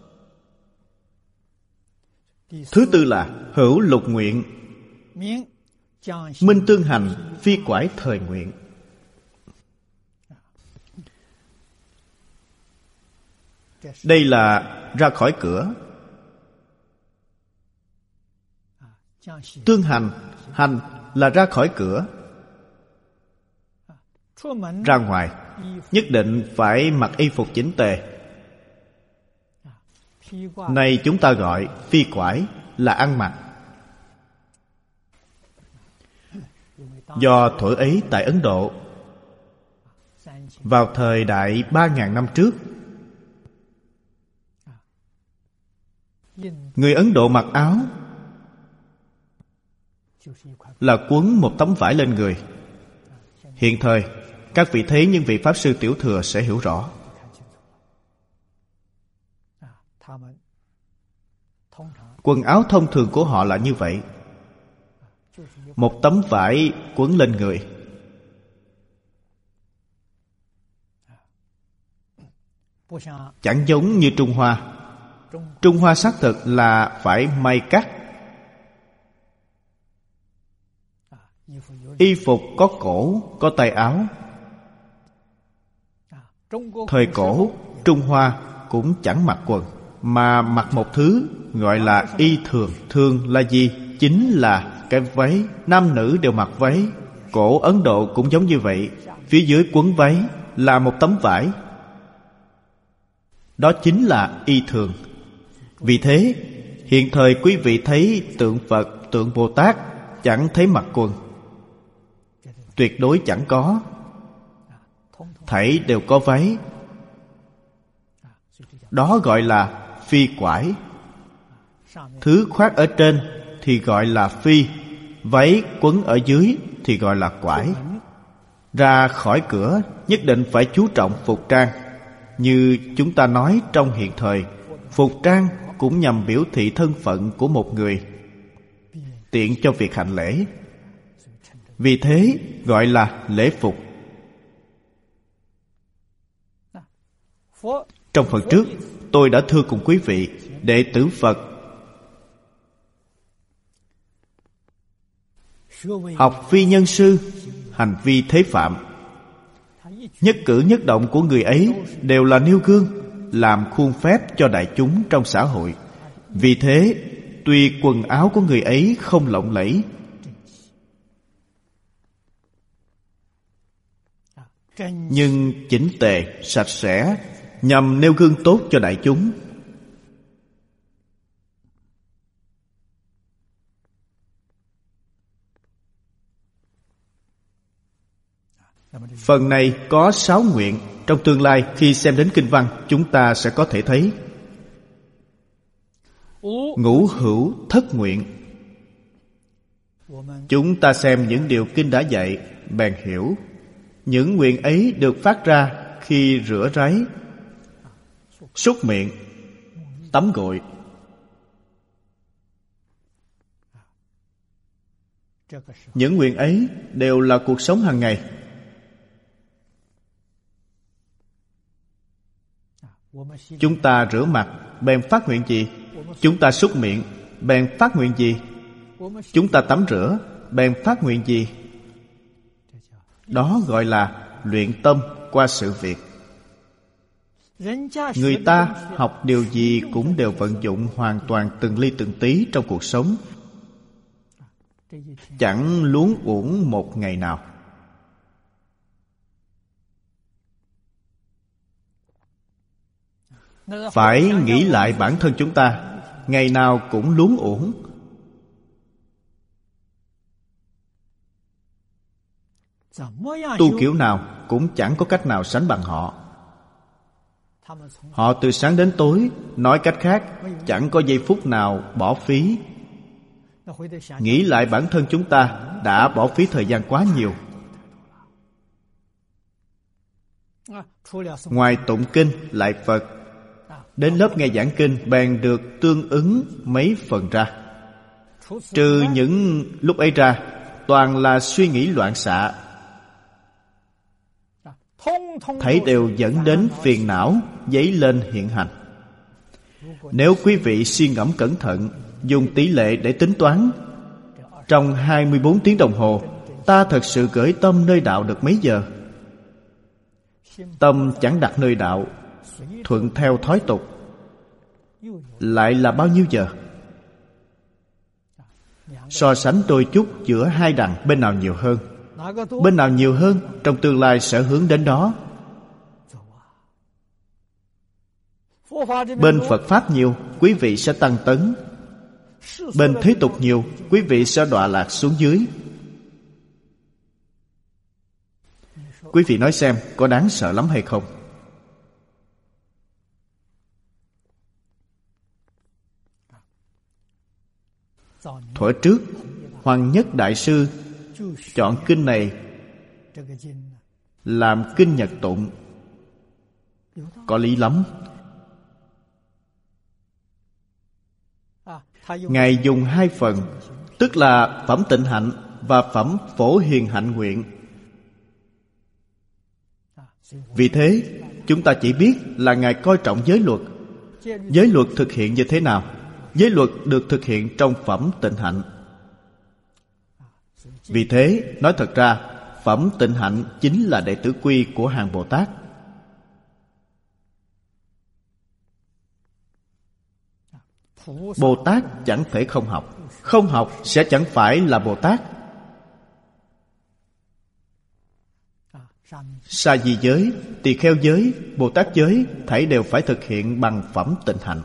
Thứ tư là hữu lục nguyện, minh tương hành, phi quải thời nguyện. Đây là ra khỏi cửa. Tương hành, hành là ra khỏi cửa. Ra ngoài nhất định phải mặc y phục chỉnh tề. Này chúng ta gọi phi quải là ăn mặc. Do thuở ấy tại Ấn Độ, vào thời đại 3.000 năm trước, người Ấn Độ mặc áo là quấn một tấm vải lên người. Hiện thời, các vị thấy những vị Pháp Sư Tiểu Thừa sẽ hiểu rõ. Quần áo thông thường của họ là như vậy. Một tấm vải quấn lên người. Chẳng giống như Trung Hoa. Trung Hoa xác thực là phải may cắt. Y phục có cổ, có tay áo. Thời cổ, Trung Hoa cũng chẳng mặc quần, mà mặc một thứ gọi là y thường. Thường là gì? Chính là cái váy. Nam nữ đều mặc váy. Cổ Ấn Độ cũng giống như vậy. Phía dưới quấn váy là một tấm vải. Đó chính là y thường. Vì thế, hiện thời quý vị thấy tượng Phật, tượng Bồ Tát chẳng thấy mặc quần. Tuyệt đối chẳng có. Thảy đều có váy. Đó gọi là phi quải. Thứ khoác ở trên thì gọi là phi, váy quấn ở dưới thì gọi là quải. Ra khỏi cửa nhất định phải chú trọng phục trang. Như chúng ta nói trong hiện thời, phục trang cũng nhằm biểu thị thân phận của một người, tiện cho việc hành lễ. Vì thế gọi là lễ phục. Trong phần trước, tôi đã thưa cùng quý vị, đệ tử Phật học phi nhân sư, hành vi thế phạm. Nhất cử nhất động của người ấy đều là nêu gương, làm khuôn phép cho đại chúng trong xã hội. Vì thế, tuy quần áo của người ấy không lộng lẫy, nhưng chỉnh tề, sạch sẽ, nhằm nêu gương tốt cho đại chúng. Phần này có 6 nguyện. Trong tương lai, khi xem đến kinh văn, chúng ta sẽ có thể thấy. Ngũ hữu thất nguyện. Chúng ta xem những điều kinh đã dạy, bèn hiểu. Những nguyện ấy được phát ra khi rửa ráy, súc miệng, tắm gội. Những nguyện ấy đều là cuộc sống hàng ngày. Chúng ta rửa mặt, bèn phát nguyện gì? Chúng ta súc miệng, bèn phát nguyện gì? Chúng ta tắm rửa, bèn phát nguyện gì? Đó gọi là luyện tâm qua sự việc. Người ta học điều gì cũng đều vận dụng hoàn toàn từng ly từng tí trong cuộc sống, chẳng luống uổng một ngày nào. Phải nghĩ lại bản thân chúng ta, ngày nào cũng luống uổng. Tu kiểu nào cũng chẳng có cách nào sánh bằng họ. Họ từ sáng đến tối, nói cách khác, chẳng có giây phút nào bỏ phí. Nghĩ lại bản thân chúng ta đã bỏ phí thời gian quá nhiều. Ngoài tụng kinh lại Phật, đến lớp nghe giảng kinh bèn được tương ứng mấy phần ra. Trừ những lúc ấy ra, toàn là suy nghĩ loạn xạ, thấy đều dẫn đến phiền não dấy lên hiện hành. Nếu quý vị suy ngẫm cẩn thận, dùng tỷ lệ để tính toán, trong 24 tiếng đồng hồ, ta thật sự gửi tâm nơi đạo được mấy giờ? Tâm chẳng đặt nơi đạo, thuận theo thói tục, lại là bao nhiêu giờ? So sánh đôi chút giữa hai đằng, bên nào nhiều hơn? Bên nào nhiều hơn, trong tương lai sẽ hướng đến đó. Bên Phật Pháp nhiều, quý vị sẽ tăng tấn. Bên thế tục nhiều, quý vị sẽ đọa lạc xuống dưới. Quý vị nói xem, có đáng sợ lắm hay không? Thuở trước, Hoàng Nhất Đại Sư chọn kinh này làm kinh nhật tụng. Có lý lắm. Ngài dùng 2 phần, tức là phẩm tịnh hạnh và phẩm phổ hiền hạnh nguyện. Vì thế, chúng ta chỉ biết là Ngài coi trọng giới luật. Giới luật thực hiện như thế nào? Giới luật được thực hiện trong phẩm tịnh hạnh. Vì thế, nói thật ra, phẩm tịnh hạnh chính là đệ tử quy của hàng Bồ Tát. Bồ Tát chẳng thể không học. Không học sẽ chẳng phải là Bồ Tát. Sa di giới, tỳ kheo giới, Bồ Tát giới, thảy đều phải thực hiện bằng phẩm tịnh hạnh.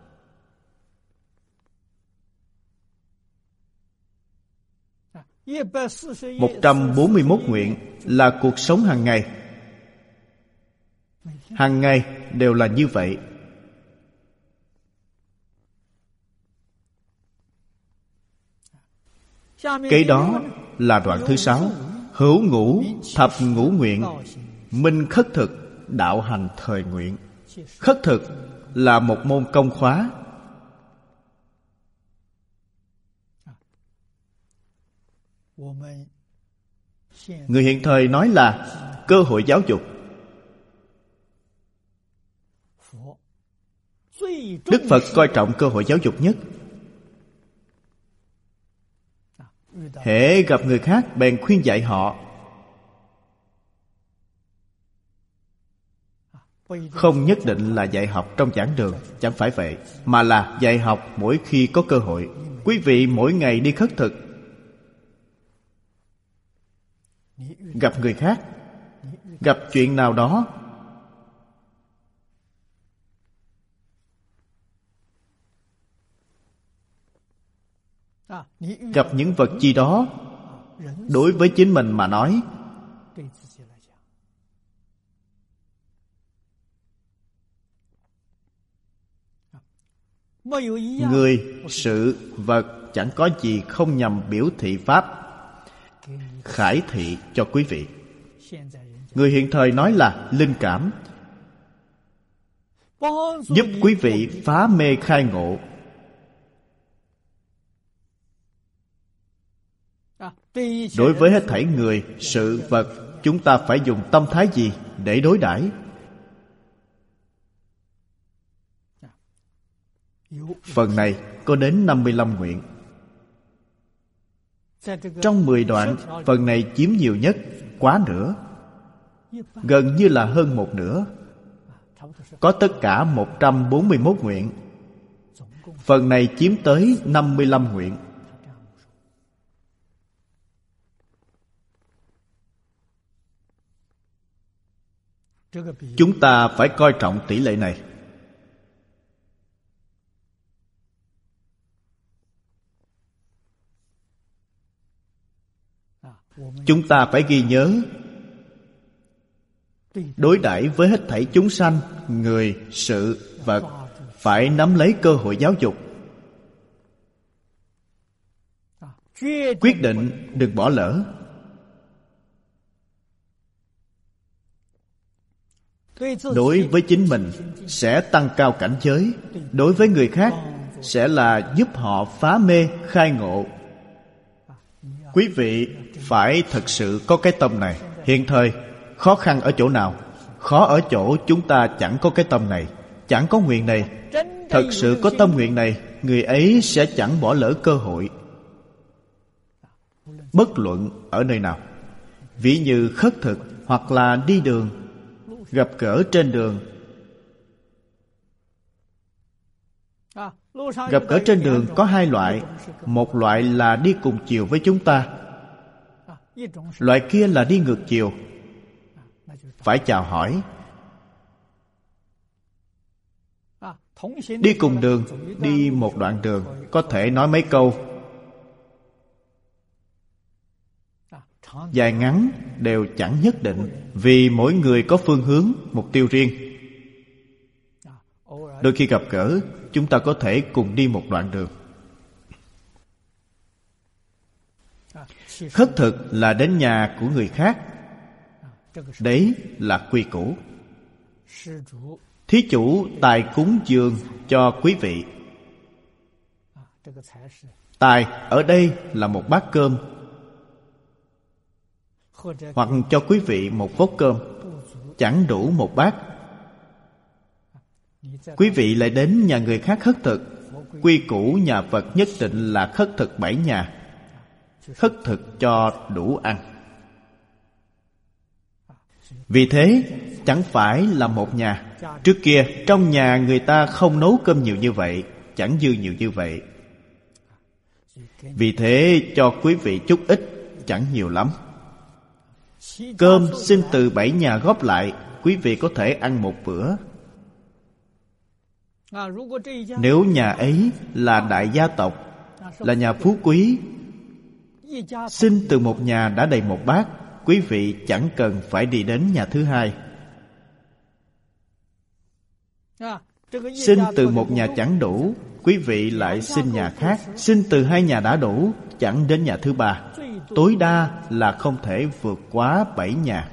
Một 141 nguyện là cuộc sống hàng ngày. Hàng ngày đều là như vậy. Kế đó là đoạn thứ 6. Hữu ngũ thập ngũ nguyện, minh khất thực, đạo hành thời nguyện. Khất thực là một môn công khóa. Người hiện thời nói là cơ hội giáo dục. Đức Phật coi trọng cơ hội giáo dục nhất. Hễ gặp người khác bèn khuyên dạy họ. Không nhất định là dạy học trong giảng đường, chẳng phải vậy, mà là dạy học mỗi khi có cơ hội. Quý vị mỗi ngày đi khất thực, gặp người khác, gặp chuyện nào đó, gặp những vật gì đó, đối với chính mình mà nói, người, sự, vật chẳng có gì không nhằm biểu thị pháp, khải thị cho quý vị. Người hiện thời nói là linh cảm, giúp quý vị phá mê khai ngộ. Đối với hết thảy người, sự, vật, chúng ta phải dùng tâm thái gì để đối đãi? Phần này có đến 55 nguyện. Trong 10 đoạn, phần này chiếm nhiều nhất, quá nửa, gần như là hơn một nửa. Có tất cả 141 nguyện. Phần này chiếm tới 55 nguyện. Chúng ta phải coi trọng tỷ lệ này. Chúng ta phải ghi nhớ, đối đãi với hết thảy chúng sanh, người, sự, vật, phải nắm lấy cơ hội giáo dục. Quyết định đừng bỏ lỡ. Đối với chính mình sẽ tăng cao cảnh giới, đối với người khác sẽ là giúp họ phá mê khai ngộ. Quý vị phải thật sự có cái tâm này. Hiện thời khó khăn ở chỗ nào? Khó ở chỗ chúng ta chẳng có cái tâm này, chẳng có nguyện này. Thật sự có tâm nguyện này, người ấy sẽ chẳng bỏ lỡ cơ hội, bất luận ở nơi nào. Ví như khất thực, hoặc là đi đường, gặp gỡ trên đường. Gặp gỡ trên đường có hai loại. Một loại là đi cùng chiều với chúng ta, loại kia là đi ngược chiều. Phải chào hỏi. Đi cùng đường, đi một đoạn đường, có thể nói mấy câu, dài ngắn đều chẳng nhất định, vì mỗi người có phương hướng, mục tiêu riêng. Đôi khi gặp gỡ, chúng ta có thể cùng đi một đoạn đường. Khất thực là đến nhà của người khác, đấy là quy củ. Thí chủ tài cúng dường cho quý vị. Tài ở đây là một bát cơm, hoặc cho quý vị một vốc cơm, chẳng đủ một bát. Quý vị lại đến nhà người khác khất thực. Quy củ nhà Phật nhất định là khất thực 7 nhà, khất thực cho đủ ăn. Vì thế chẳng phải là một nhà. Trước kia trong nhà người ta không nấu cơm nhiều như vậy, chẳng dư nhiều như vậy. Vì thế cho quý vị chút ít, chẳng nhiều lắm. Cơm xin từ 7 nhà góp lại, quý vị có thể ăn một bữa. Nếu nhà ấy là đại gia tộc, là nhà phú quý, xin từ một nhà đã đầy một bát, quý vị chẳng cần phải đi đến nhà thứ hai. Xin từ một nhà chẳng đủ, quý vị lại xin nhà khác. Xin từ 2 nhà đã đủ, chẳng đến nhà thứ 3. Tối đa là không thể vượt quá 7 nhà.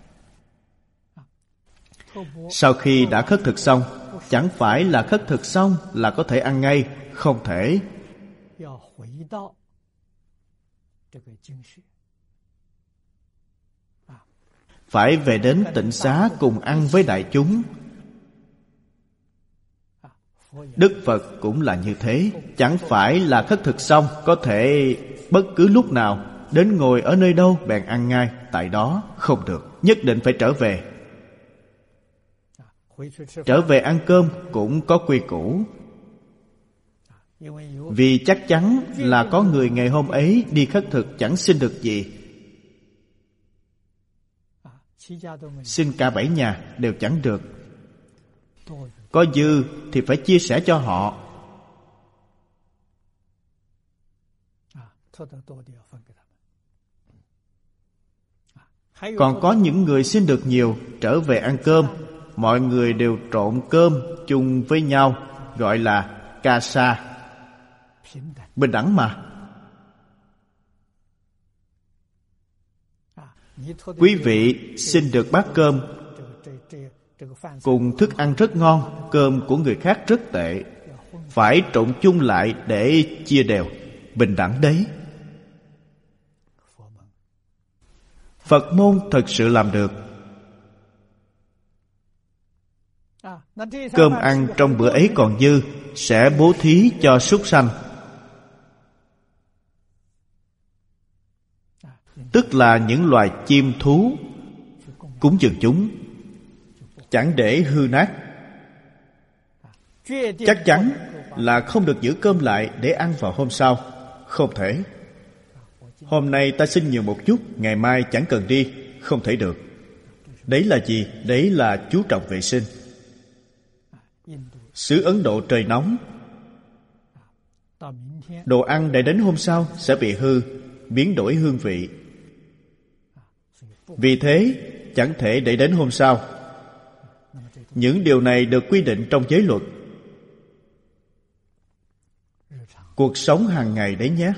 Sau khi đã khất thực xong, chẳng phải là khất thực xong là có thể ăn ngay, không thể. Phải về đến tịnh xá cùng ăn với đại chúng. Đức Phật cũng là như thế. Chẳng phải là khất thực xong có thể bất cứ lúc nào đến ngồi ở nơi đâu bèn ăn ngay tại đó. Không được, nhất định phải trở về. Trở về ăn cơm cũng có quy củ. Vì chắc chắn là có người ngày hôm ấy đi khất thực chẳng xin được gì. Xin cả 7 nhà đều chẳng được. Có dư thì phải chia sẻ cho họ. Còn có những người xin được nhiều, trở về ăn cơm, mọi người đều trộn cơm chung với nhau, gọi là ca sa. Bình đẳng mà. Quý vị xin được bát cơm cùng thức ăn rất ngon, cơm của người khác rất tệ, phải trộn chung lại để chia đều. Bình đẳng đấy. Phật môn thật sự làm được. Cơm ăn trong bữa ấy còn dư sẽ bố thí cho súc sanh, tức là những loài chim thú, cúng dường chúng, chẳng để hư nát. Chắc chắn là không được giữ cơm lại để ăn vào hôm sau. Không thể. Hôm nay ta xin nhiều một chút, ngày mai chẳng cần đi. Không thể được. Đấy là gì? Đấy là chú trọng vệ sinh. Xứ Ấn Độ trời nóng, đồ ăn để đến hôm sau sẽ bị hư, biến đổi hương vị. Vì thế chẳng thể để đến hôm sau. Những điều này được quy định trong giới luật. Cuộc sống hàng ngày đấy nhé.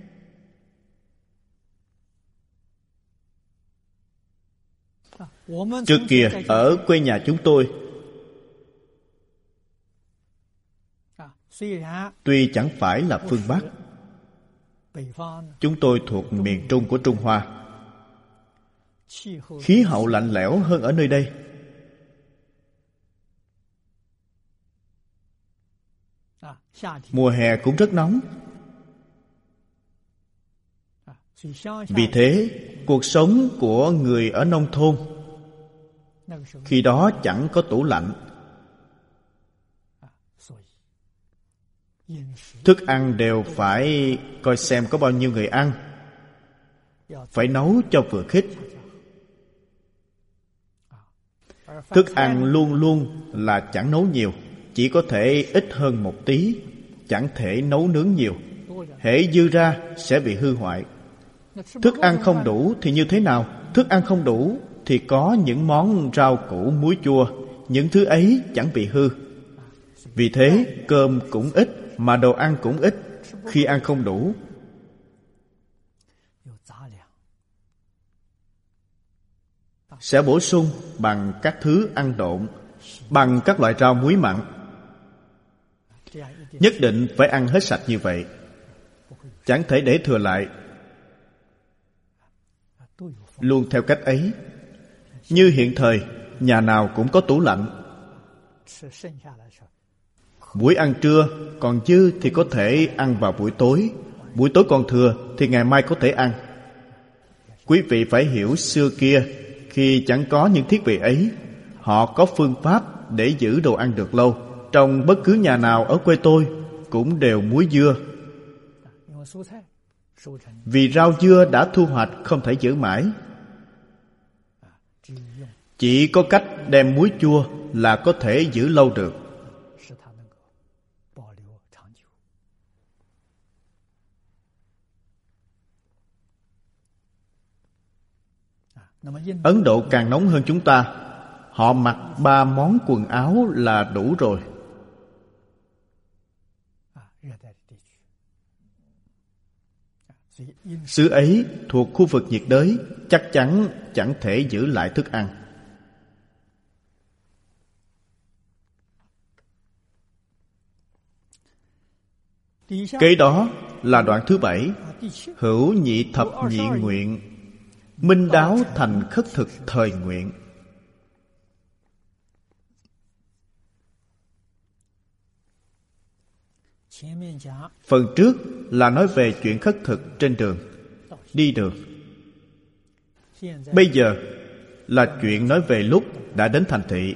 Trước kia ở quê nhà chúng tôi, tuy chẳng phải là phương Bắc, chúng tôi thuộc miền Trung của Trung Hoa. Khí hậu lạnh lẽo hơn ở nơi đây. Mùa hè cũng rất nóng. Vì thế, cuộc sống của người ở nông thôn khi đó chẳng có tủ lạnh. Thức ăn đều phải coi xem có bao nhiêu người ăn, phải nấu cho vừa khít. Thức ăn luôn luôn là chẳng nấu nhiều, chỉ có thể ít hơn một tí, chẳng thể nấu nướng nhiều. Hễ dư ra sẽ bị hư hoại. Thức ăn không đủ thì như thế nào? Thức ăn không đủ thì có những món rau củ muối chua, những thứ ấy chẳng bị hư. Vì thế cơm cũng ít mà đồ ăn cũng ít. Khi ăn không đủ, sẽ bổ sung bằng các thứ ăn độn, bằng các loại rau muối mặn. Nhất định phải ăn hết sạch như vậy, chẳng thể để thừa lại. Luôn theo cách ấy. Như hiện thời, nhà nào cũng có tủ lạnh. Buổi ăn trưa còn dư thì có thể ăn vào buổi tối. Buổi tối còn thừa thì ngày mai có thể ăn. Quý vị phải hiểu xưa kia, khi chẳng có những thiết bị ấy, họ có phương pháp để giữ đồ ăn được lâu. Trong bất cứ nhà nào ở quê tôi cũng đều muối dưa. Vì rau dưa đã thu hoạch không thể giữ mãi. Chỉ có cách đem muối chua là có thể giữ lâu được. Ấn Độ càng nóng hơn chúng ta. Họ mặc 3 món quần áo là đủ rồi. Xứ ấy thuộc khu vực nhiệt đới, chắc chắn chẳng thể giữ lại thức ăn. Kế đó là đoạn thứ 7. Hữu nhị thập nhị nguyện, minh đáo thành khất thực thời nguyện. Phần trước là nói về chuyện khất thực trên đường, đi đường. Bây giờ là chuyện nói về lúc đã đến thành thị.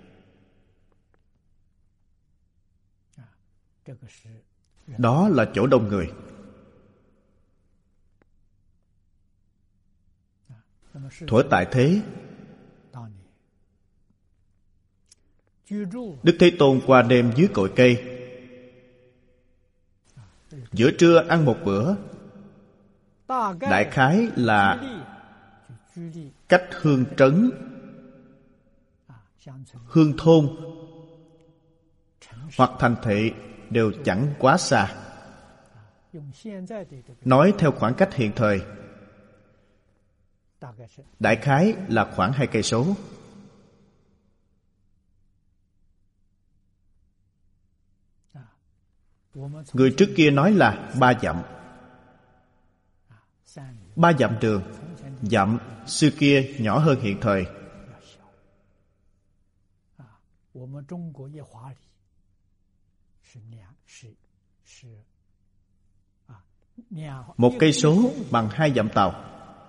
Đó là chỗ đông người. Thuở tại thế, Đức Thế Tôn qua đêm dưới cội cây. Giữa trưa ăn một bữa. Đại khái là cách hương trấn, hương thôn hoặc thành thị đều chẳng quá xa. Nói theo khoảng cách hiện thời, đại khái là khoảng 2 cây số. Người trước kia nói là 3 dặm. 3 dặm đường. Dặm xưa kia nhỏ hơn hiện thời. Một cây số bằng 2 dặm tàu.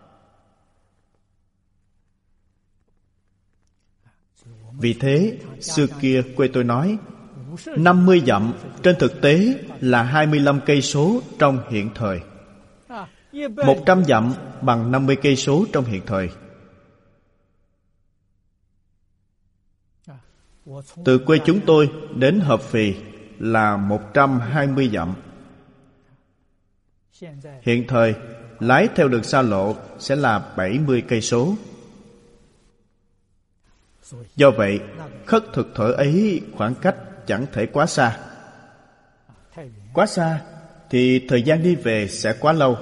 Vì thế, xưa kia quê tôi nói 50 dặm trên thực tế là 25 cây số trong hiện thời. 100 dặm bằng 50 cây số trong hiện thời. Từ quê chúng tôi đến Hợp Phì là 120 dặm. Hiện thời lái theo đường xa lộ sẽ là 70 cây số. Do vậy, khất thực thuở ấy khoảng cách chẳng thể quá xa. Quá xa thì thời gian đi về sẽ quá lâu.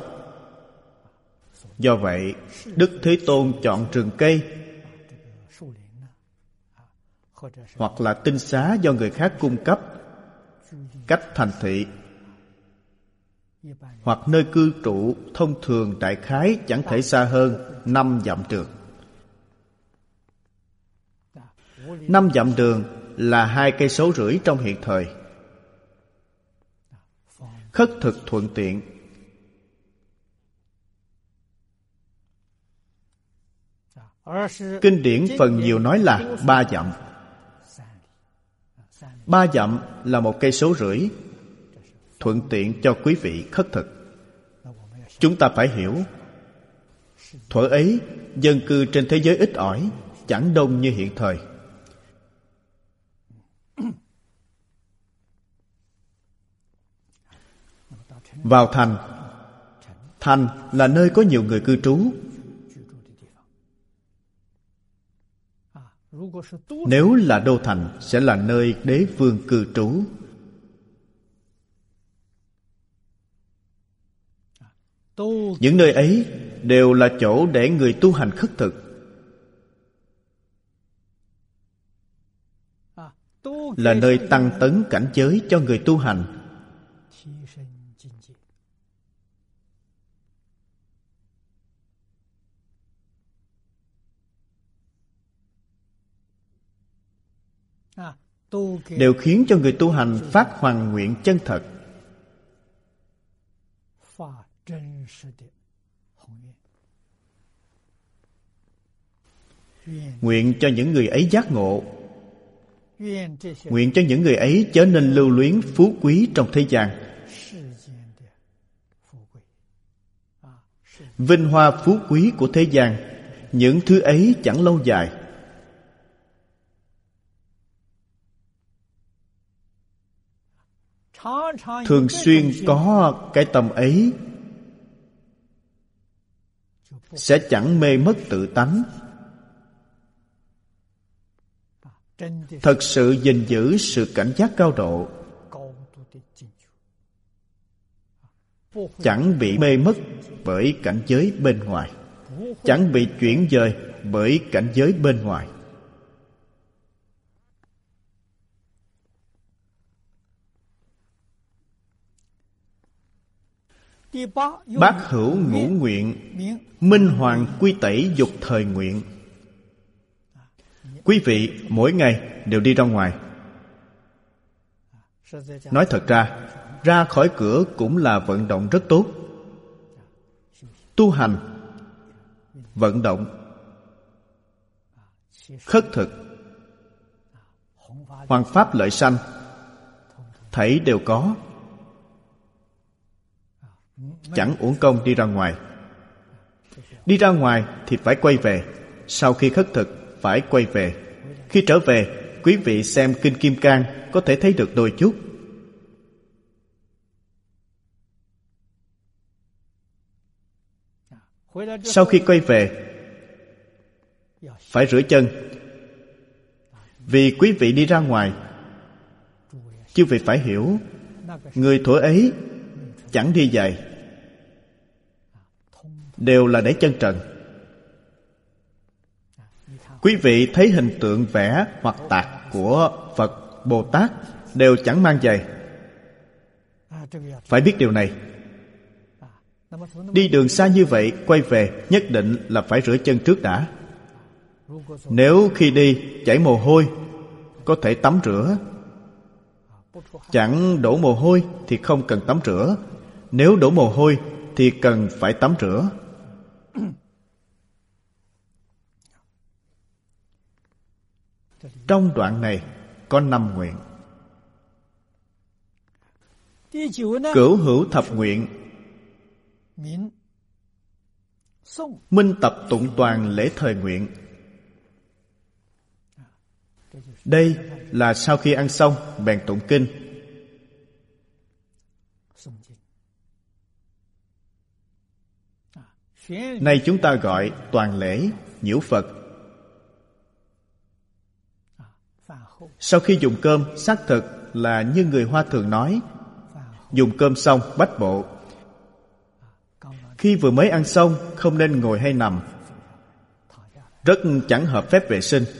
Do vậy, Đức Thế Tôn chọn rừng cây hoặc là tinh xá do người khác cung cấp, cách thành thị hoặc nơi cư trụ thông thường đại khái chẳng thể xa hơn 5 dặm đường. 5 dặm đường là 2,5 cây số trong hiện thời. Khất thực thuận tiện. Kinh điển phần nhiều nói là 3 dặm. 3 dặm là 1,5 cây số, thuận tiện cho quý vị khất thực. Chúng ta phải hiểu, thuở ấy dân cư trên thế giới ít ỏi, chẳng đông như hiện thời. Vào thành. Thành là nơi có nhiều người cư trú. Nếu là đô thành sẽ là nơi đế vương cư trú. Những nơi ấy đều là chỗ để người tu hành khất thực. Là nơi tăng tấn cảnh giới cho người tu hành. Đều khiến cho người tu hành phát hoàn nguyện chân thật. Nguyện cho những người ấy giác ngộ. Nguyện cho những người ấy trở nên lưu luyến phú quý trong thế gian. Vinh hoa phú quý của thế gian, những thứ ấy chẳng lâu dài. Thường xuyên có cái tâm ấy sẽ chẳng mê mất tự tánh. Thật sự gìn giữ sự cảnh giác cao độ, chẳng bị mê mất bởi cảnh giới bên ngoài, chẳng bị chuyển dời bởi cảnh giới bên ngoài. Bát hữu ngũ nguyện, minh hoàng quy tẩy dục thời nguyện. Quý vị mỗi ngày đều đi ra ngoài. Nói thật ra, ra khỏi cửa cũng là vận động rất tốt. Tu hành, vận động, khất thực, hoằng pháp lợi sanh, thảy đều có. Chẳng uổng công đi ra ngoài. Đi ra ngoài thì phải quay về. Sau khi khất thực phải quay về. Khi trở về, quý vị xem Kinh Kim Cang có thể thấy được đôi chút. Sau khi quay về, phải rửa chân. Vì quý vị đi ra ngoài, chư vị phải hiểu, người thuở ấy chẳng đi giày, đều là để chân trần. Quý vị thấy hình tượng vẽ hoặc tạc của Phật, Bồ Tát đều chẳng mang giày. Phải biết điều này. Đi đường xa như vậy, quay về nhất định là phải rửa chân trước đã. Nếu khi đi chảy mồ hôi, có thể tắm rửa. Chẳng đổ mồ hôi thì không cần tắm rửa. Nếu đổ mồ hôi thì cần phải tắm rửa. Trong đoạn này có 5 nguyện. Cửu hữu thập nguyện, minh tập tụng toàn lễ thời nguyện. Đây là sau khi ăn xong bèn tụng kinh. Nay chúng ta gọi toàn lễ, nhiễu Phật. Sau khi dùng cơm, xác thực là như người Hoa thường nói, dùng cơm xong bách bộ. Khi vừa mới ăn xong, không nên ngồi hay nằm, rất chẳng hợp phép vệ sinh.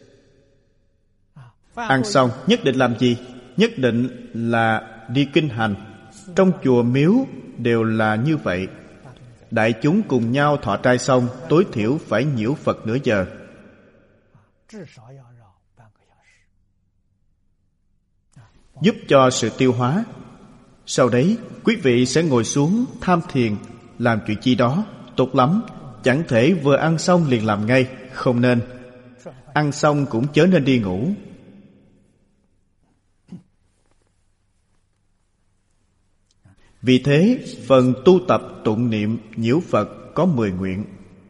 Ăn xong nhất định làm gì? Nhất định là đi kinh hành. Trong chùa miếu đều là như vậy. Đại chúng cùng nhau thọ trai xong, tối thiểu phải nhiễu Phật nửa giờ, giúp cho sự tiêu hóa. Sau đấy quý vị sẽ ngồi xuống tham thiền, làm chuyện chi đó. Tốt lắm. Chẳng thể vừa ăn xong liền làm ngay. Không nên. Ăn xong cũng chớ nên đi ngủ. Vì thế phần tu tập tụng niệm nhiễu Phật có 10 nguyện.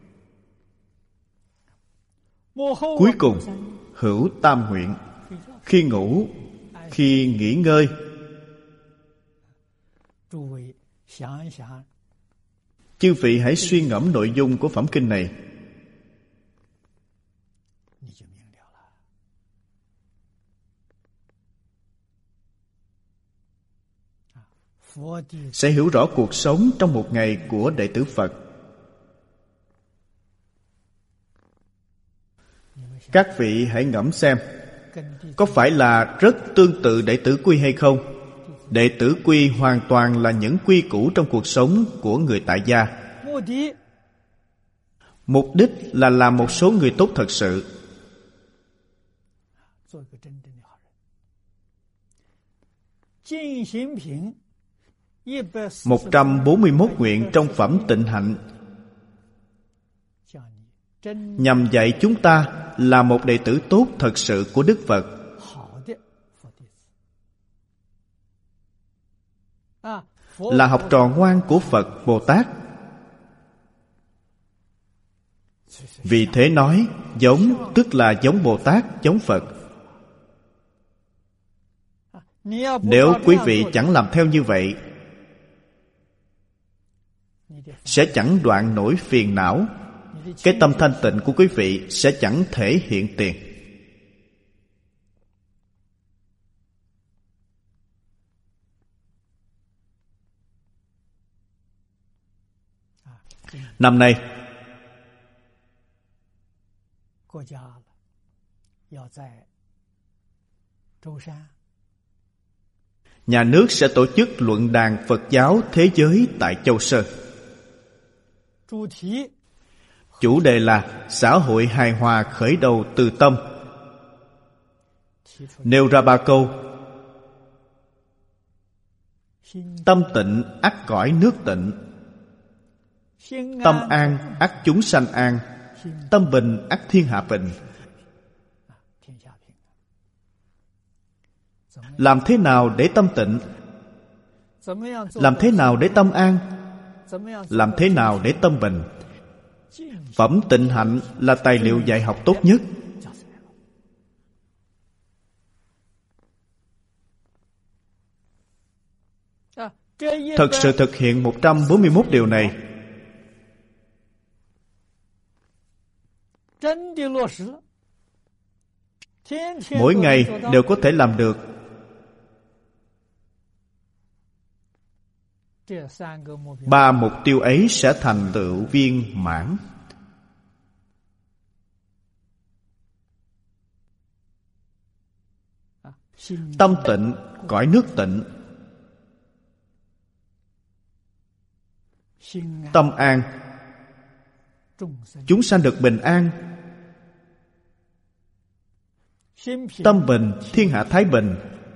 Cuối cùng hữu tam nguyện. Khi ngủ, khi nghỉ ngơi, chư vị hãy suy ngẫm nội dung của phẩm kinh này. Sẽ hiểu rõ cuộc sống trong một ngày của đệ tử Phật. Các vị hãy ngẫm xem, có phải là rất tương tự đệ tử quy hay không? Đệ tử quy hoàn toàn là những quy củ trong cuộc sống của người tại gia. Mục đích là làm một số người tốt thật sự. 141 nguyện trong phẩm Tịnh Hạnh nhằm dạy chúng ta là một đệ tử tốt thật sự của Đức Phật. Là học trò ngoan của Phật Bồ Tát. Vì thế nói giống tức là giống Bồ Tát, giống Phật. Nếu quý vị chẳng làm theo như vậy, sẽ chẳng đoạn nổi phiền não. Cái tâm thanh tịnh của quý vị sẽ chẳng thể hiện tiền. Năm nay nhà nước sẽ tổ chức luận đàn Phật giáo thế giới tại Châu Sơn. Chủ đề là xã hội hài hòa khởi đầu từ tâm. Nêu ra 3 câu: Tâm tịnh ắt cõi nước tịnh. Tâm an ắt chúng sanh an. Tâm bình ắt thiên hạ bình. Làm thế nào để tâm tịnh? Làm thế nào để tâm an? Làm thế nào để tâm bình? Phẩm tịnh hạnh là tài liệu dạy học tốt nhất. Thật sự thực hiện 141 điều này, mỗi ngày đều có thể làm được. Ba mục tiêu ấy sẽ thành tựu viên mãn. Tâm tịnh, cõi nước tịnh. Tâm an, chúng sanh được bình an. Tâm bình, thiên hạ thái bình.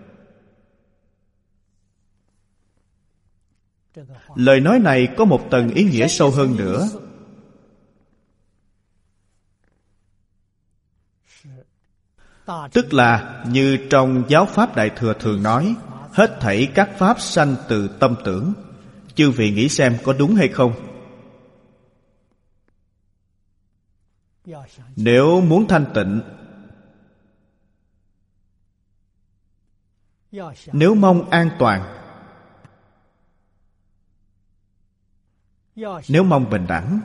Lời nói này có một tầng ý nghĩa sâu hơn nữa. Tức là như trong giáo pháp Đại Thừa thường nói, hết thảy các pháp sanh từ tâm tưởng. Chư vị nghĩ xem có đúng hay không? Nếu muốn thanh tịnh, nếu mong an toàn, nếu mong bình đẳng,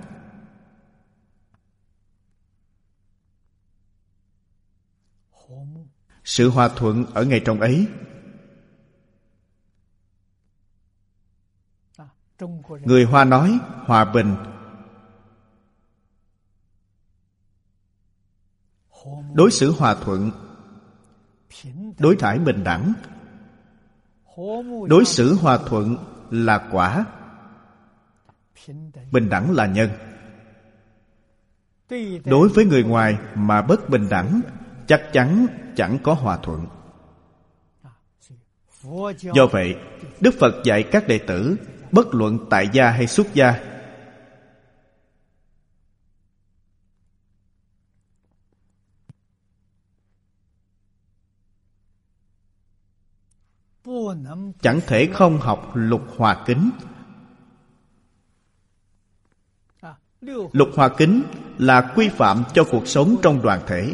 sự hòa thuận ở ngay trong ấy. Người Hoa nói hòa bình. Đối xử hòa thuận, đối đãi bình đẳng. Đối xử hòa thuận là quả, bình đẳng là nhân. Đối với người ngoài mà bất bình đẳng, chắc chắn chẳng có hòa thuận. Do vậy, Đức Phật dạy các đệ tử, bất luận tại gia hay xuất gia, chẳng thể không học Lục Hòa Kính. Lục Hòa Kính là quy phạm cho cuộc sống trong đoàn thể.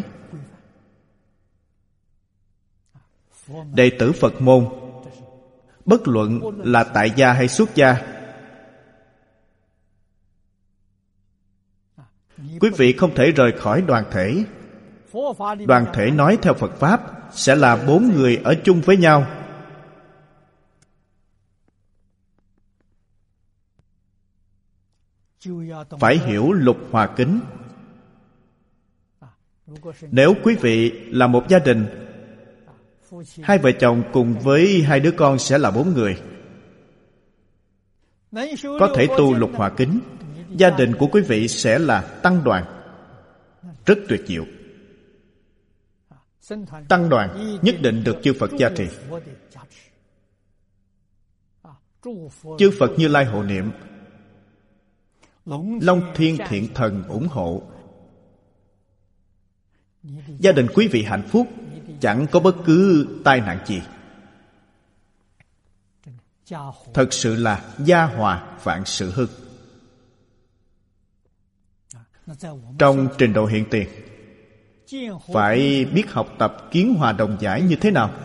Đệ tử Phật môn, bất luận là tại gia hay xuất gia, quý vị không thể rời khỏi đoàn thể. Đoàn thể nói theo Phật Pháp sẽ là 4 người ở chung với nhau. Phải hiểu Lục Hòa Kính. Nếu quý vị là một gia đình, 2 vợ chồng cùng với 2 đứa con sẽ là 4 người. Có thể tu Lục Hòa Kính, gia đình của quý vị sẽ là tăng đoàn. Rất tuyệt diệu. Tăng đoàn nhất định được chư Phật gia trì. Chư Phật Như Lai hộ niệm, Long Thiên Thiện Thần ủng hộ. Gia đình quý vị hạnh phúc, chẳng có bất cứ tai nạn gì. Thật sự là gia hòa vạn sự hưng. Trong trình độ hiện tiền, phải biết học tập kiến hòa đồng giải như thế nào.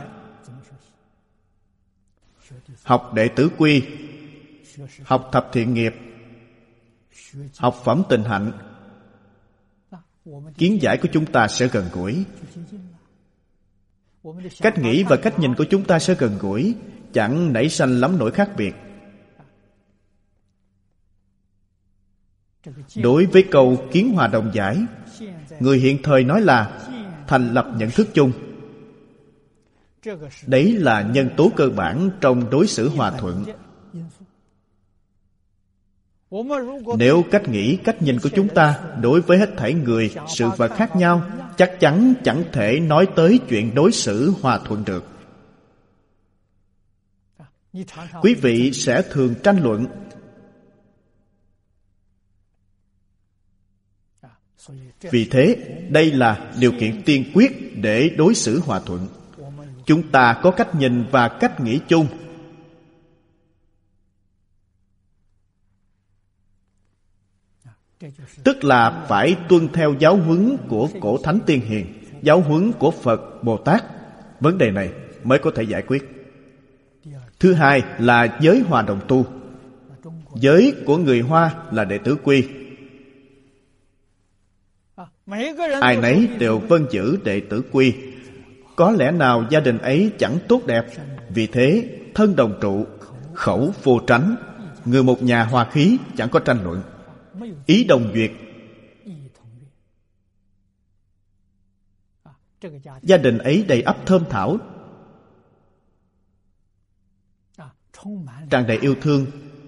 Học đệ tử quy, học thập thiện nghiệp, học phẩm tịnh hạnh, kiến giải của chúng ta sẽ gần gũi. Cách nghĩ và cách nhìn của chúng ta sẽ gần gũi, chẳng nảy sanh lắm nỗi khác biệt. Đối với câu kiến hòa đồng giải, người hiện thời nói là thành lập nhận thức chung. Đấy là nhân tố cơ bản trong đối xử hòa thuận. Nếu cách nghĩ, cách nhìn của chúng ta đối với hết thảy người, sự vật khác nhau, chắc chắn chẳng thể nói tới chuyện đối xử hòa thuận được. Quý vị sẽ thường tranh luận. Vì thế, đây là điều kiện tiên quyết để đối xử hòa thuận. Chúng ta có cách nhìn và cách nghĩ chung. Tức là phải tuân theo giáo huấn của cổ thánh tiên hiền, giáo huấn của Phật, Bồ Tát. Vấn đề này mới có thể giải quyết. Thứ hai là giới hòa đồng tu. Giới của người Hoa là đệ tử quy. Ai nấy đều vâng giữ đệ tử quy. Có lẽ nào gia đình ấy chẳng tốt đẹp. Vì thế thân đồng trụ, khẩu vô tránh, người một nhà hòa khí, chẳng có tranh luận, ý đồng duyệt. Gia đình ấy đầy ắp thơm thảo, tràn đầy yêu thương.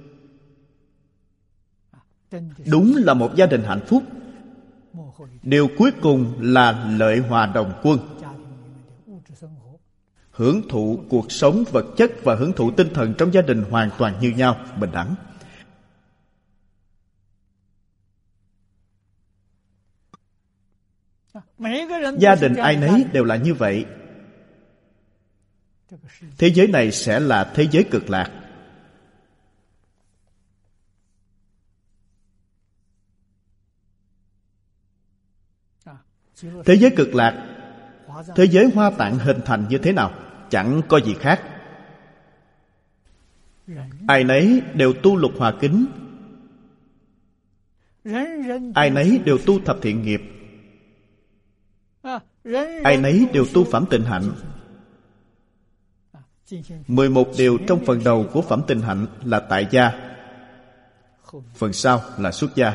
Đúng là một gia đình hạnh phúc. Điều cuối cùng là lợi hòa đồng quân. Hưởng thụ cuộc sống vật chất và hưởng thụ tinh thần trong gia đình hoàn toàn như nhau, bình đẳng. Gia đình ai nấy đều là như vậy. Thế giới này sẽ là thế giới cực lạc. Thế giới cực lạc, thế giới Hoa Tạng hình thành như thế nào? Chẳng có gì khác. Ai nấy đều tu lục hòa kính, ai nấy đều tu thập thiện nghiệp, ai nấy đều tu phẩm tịnh hạnh. 11 điều trong phần đầu của phẩm tịnh hạnh là tại gia, phần sau là xuất gia.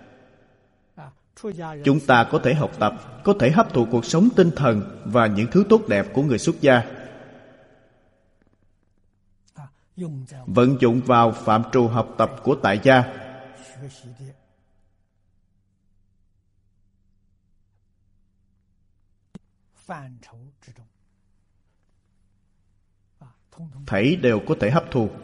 Chúng ta có thể học tập, có thể hấp thụ cuộc sống tinh thần và những thứ tốt đẹp của người xuất gia, vận dụng vào phạm trù học tập của tại gia. Thảy đều có thể hấp thu.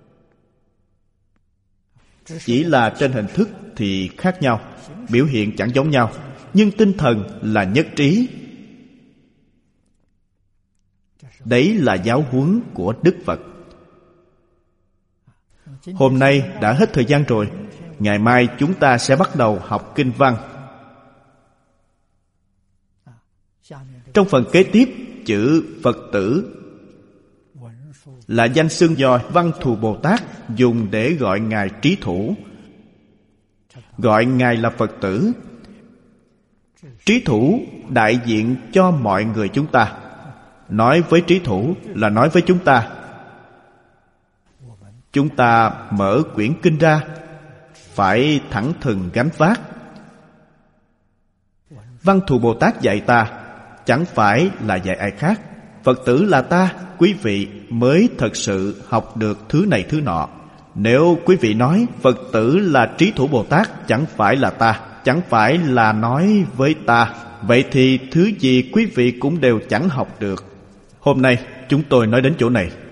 Chỉ là trên hình thức thì khác nhau, biểu hiện chẳng giống nhau, nhưng tinh thần là nhất trí. Đấy là giáo huấn của Đức Phật. Hôm nay đã hết thời gian rồi. Ngày mai chúng ta sẽ bắt đầu học kinh văn. Trong phần kế tiếp, chữ Phật tử là danh xưng do Văn Thù Bồ Tát dùng để gọi Ngài Trí Thủ. Gọi Ngài là Phật tử. Trí Thủ đại diện cho mọi người chúng ta. Nói với Trí Thủ là nói với chúng ta. Chúng ta mở quyển kinh ra, phải thẳng thừng gánh vác. Văn Thù Bồ Tát dạy ta, chẳng phải là dạy ai khác. Phật tử là ta, quý vị mới thật sự học được thứ này thứ nọ. Nếu quý vị nói Phật tử là Trí Thủ Bồ Tát chẳng phải là ta, chẳng phải là nói với ta, vậy thì thứ gì quý vị cũng đều chẳng học được. Hôm nay chúng tôi nói đến chỗ này.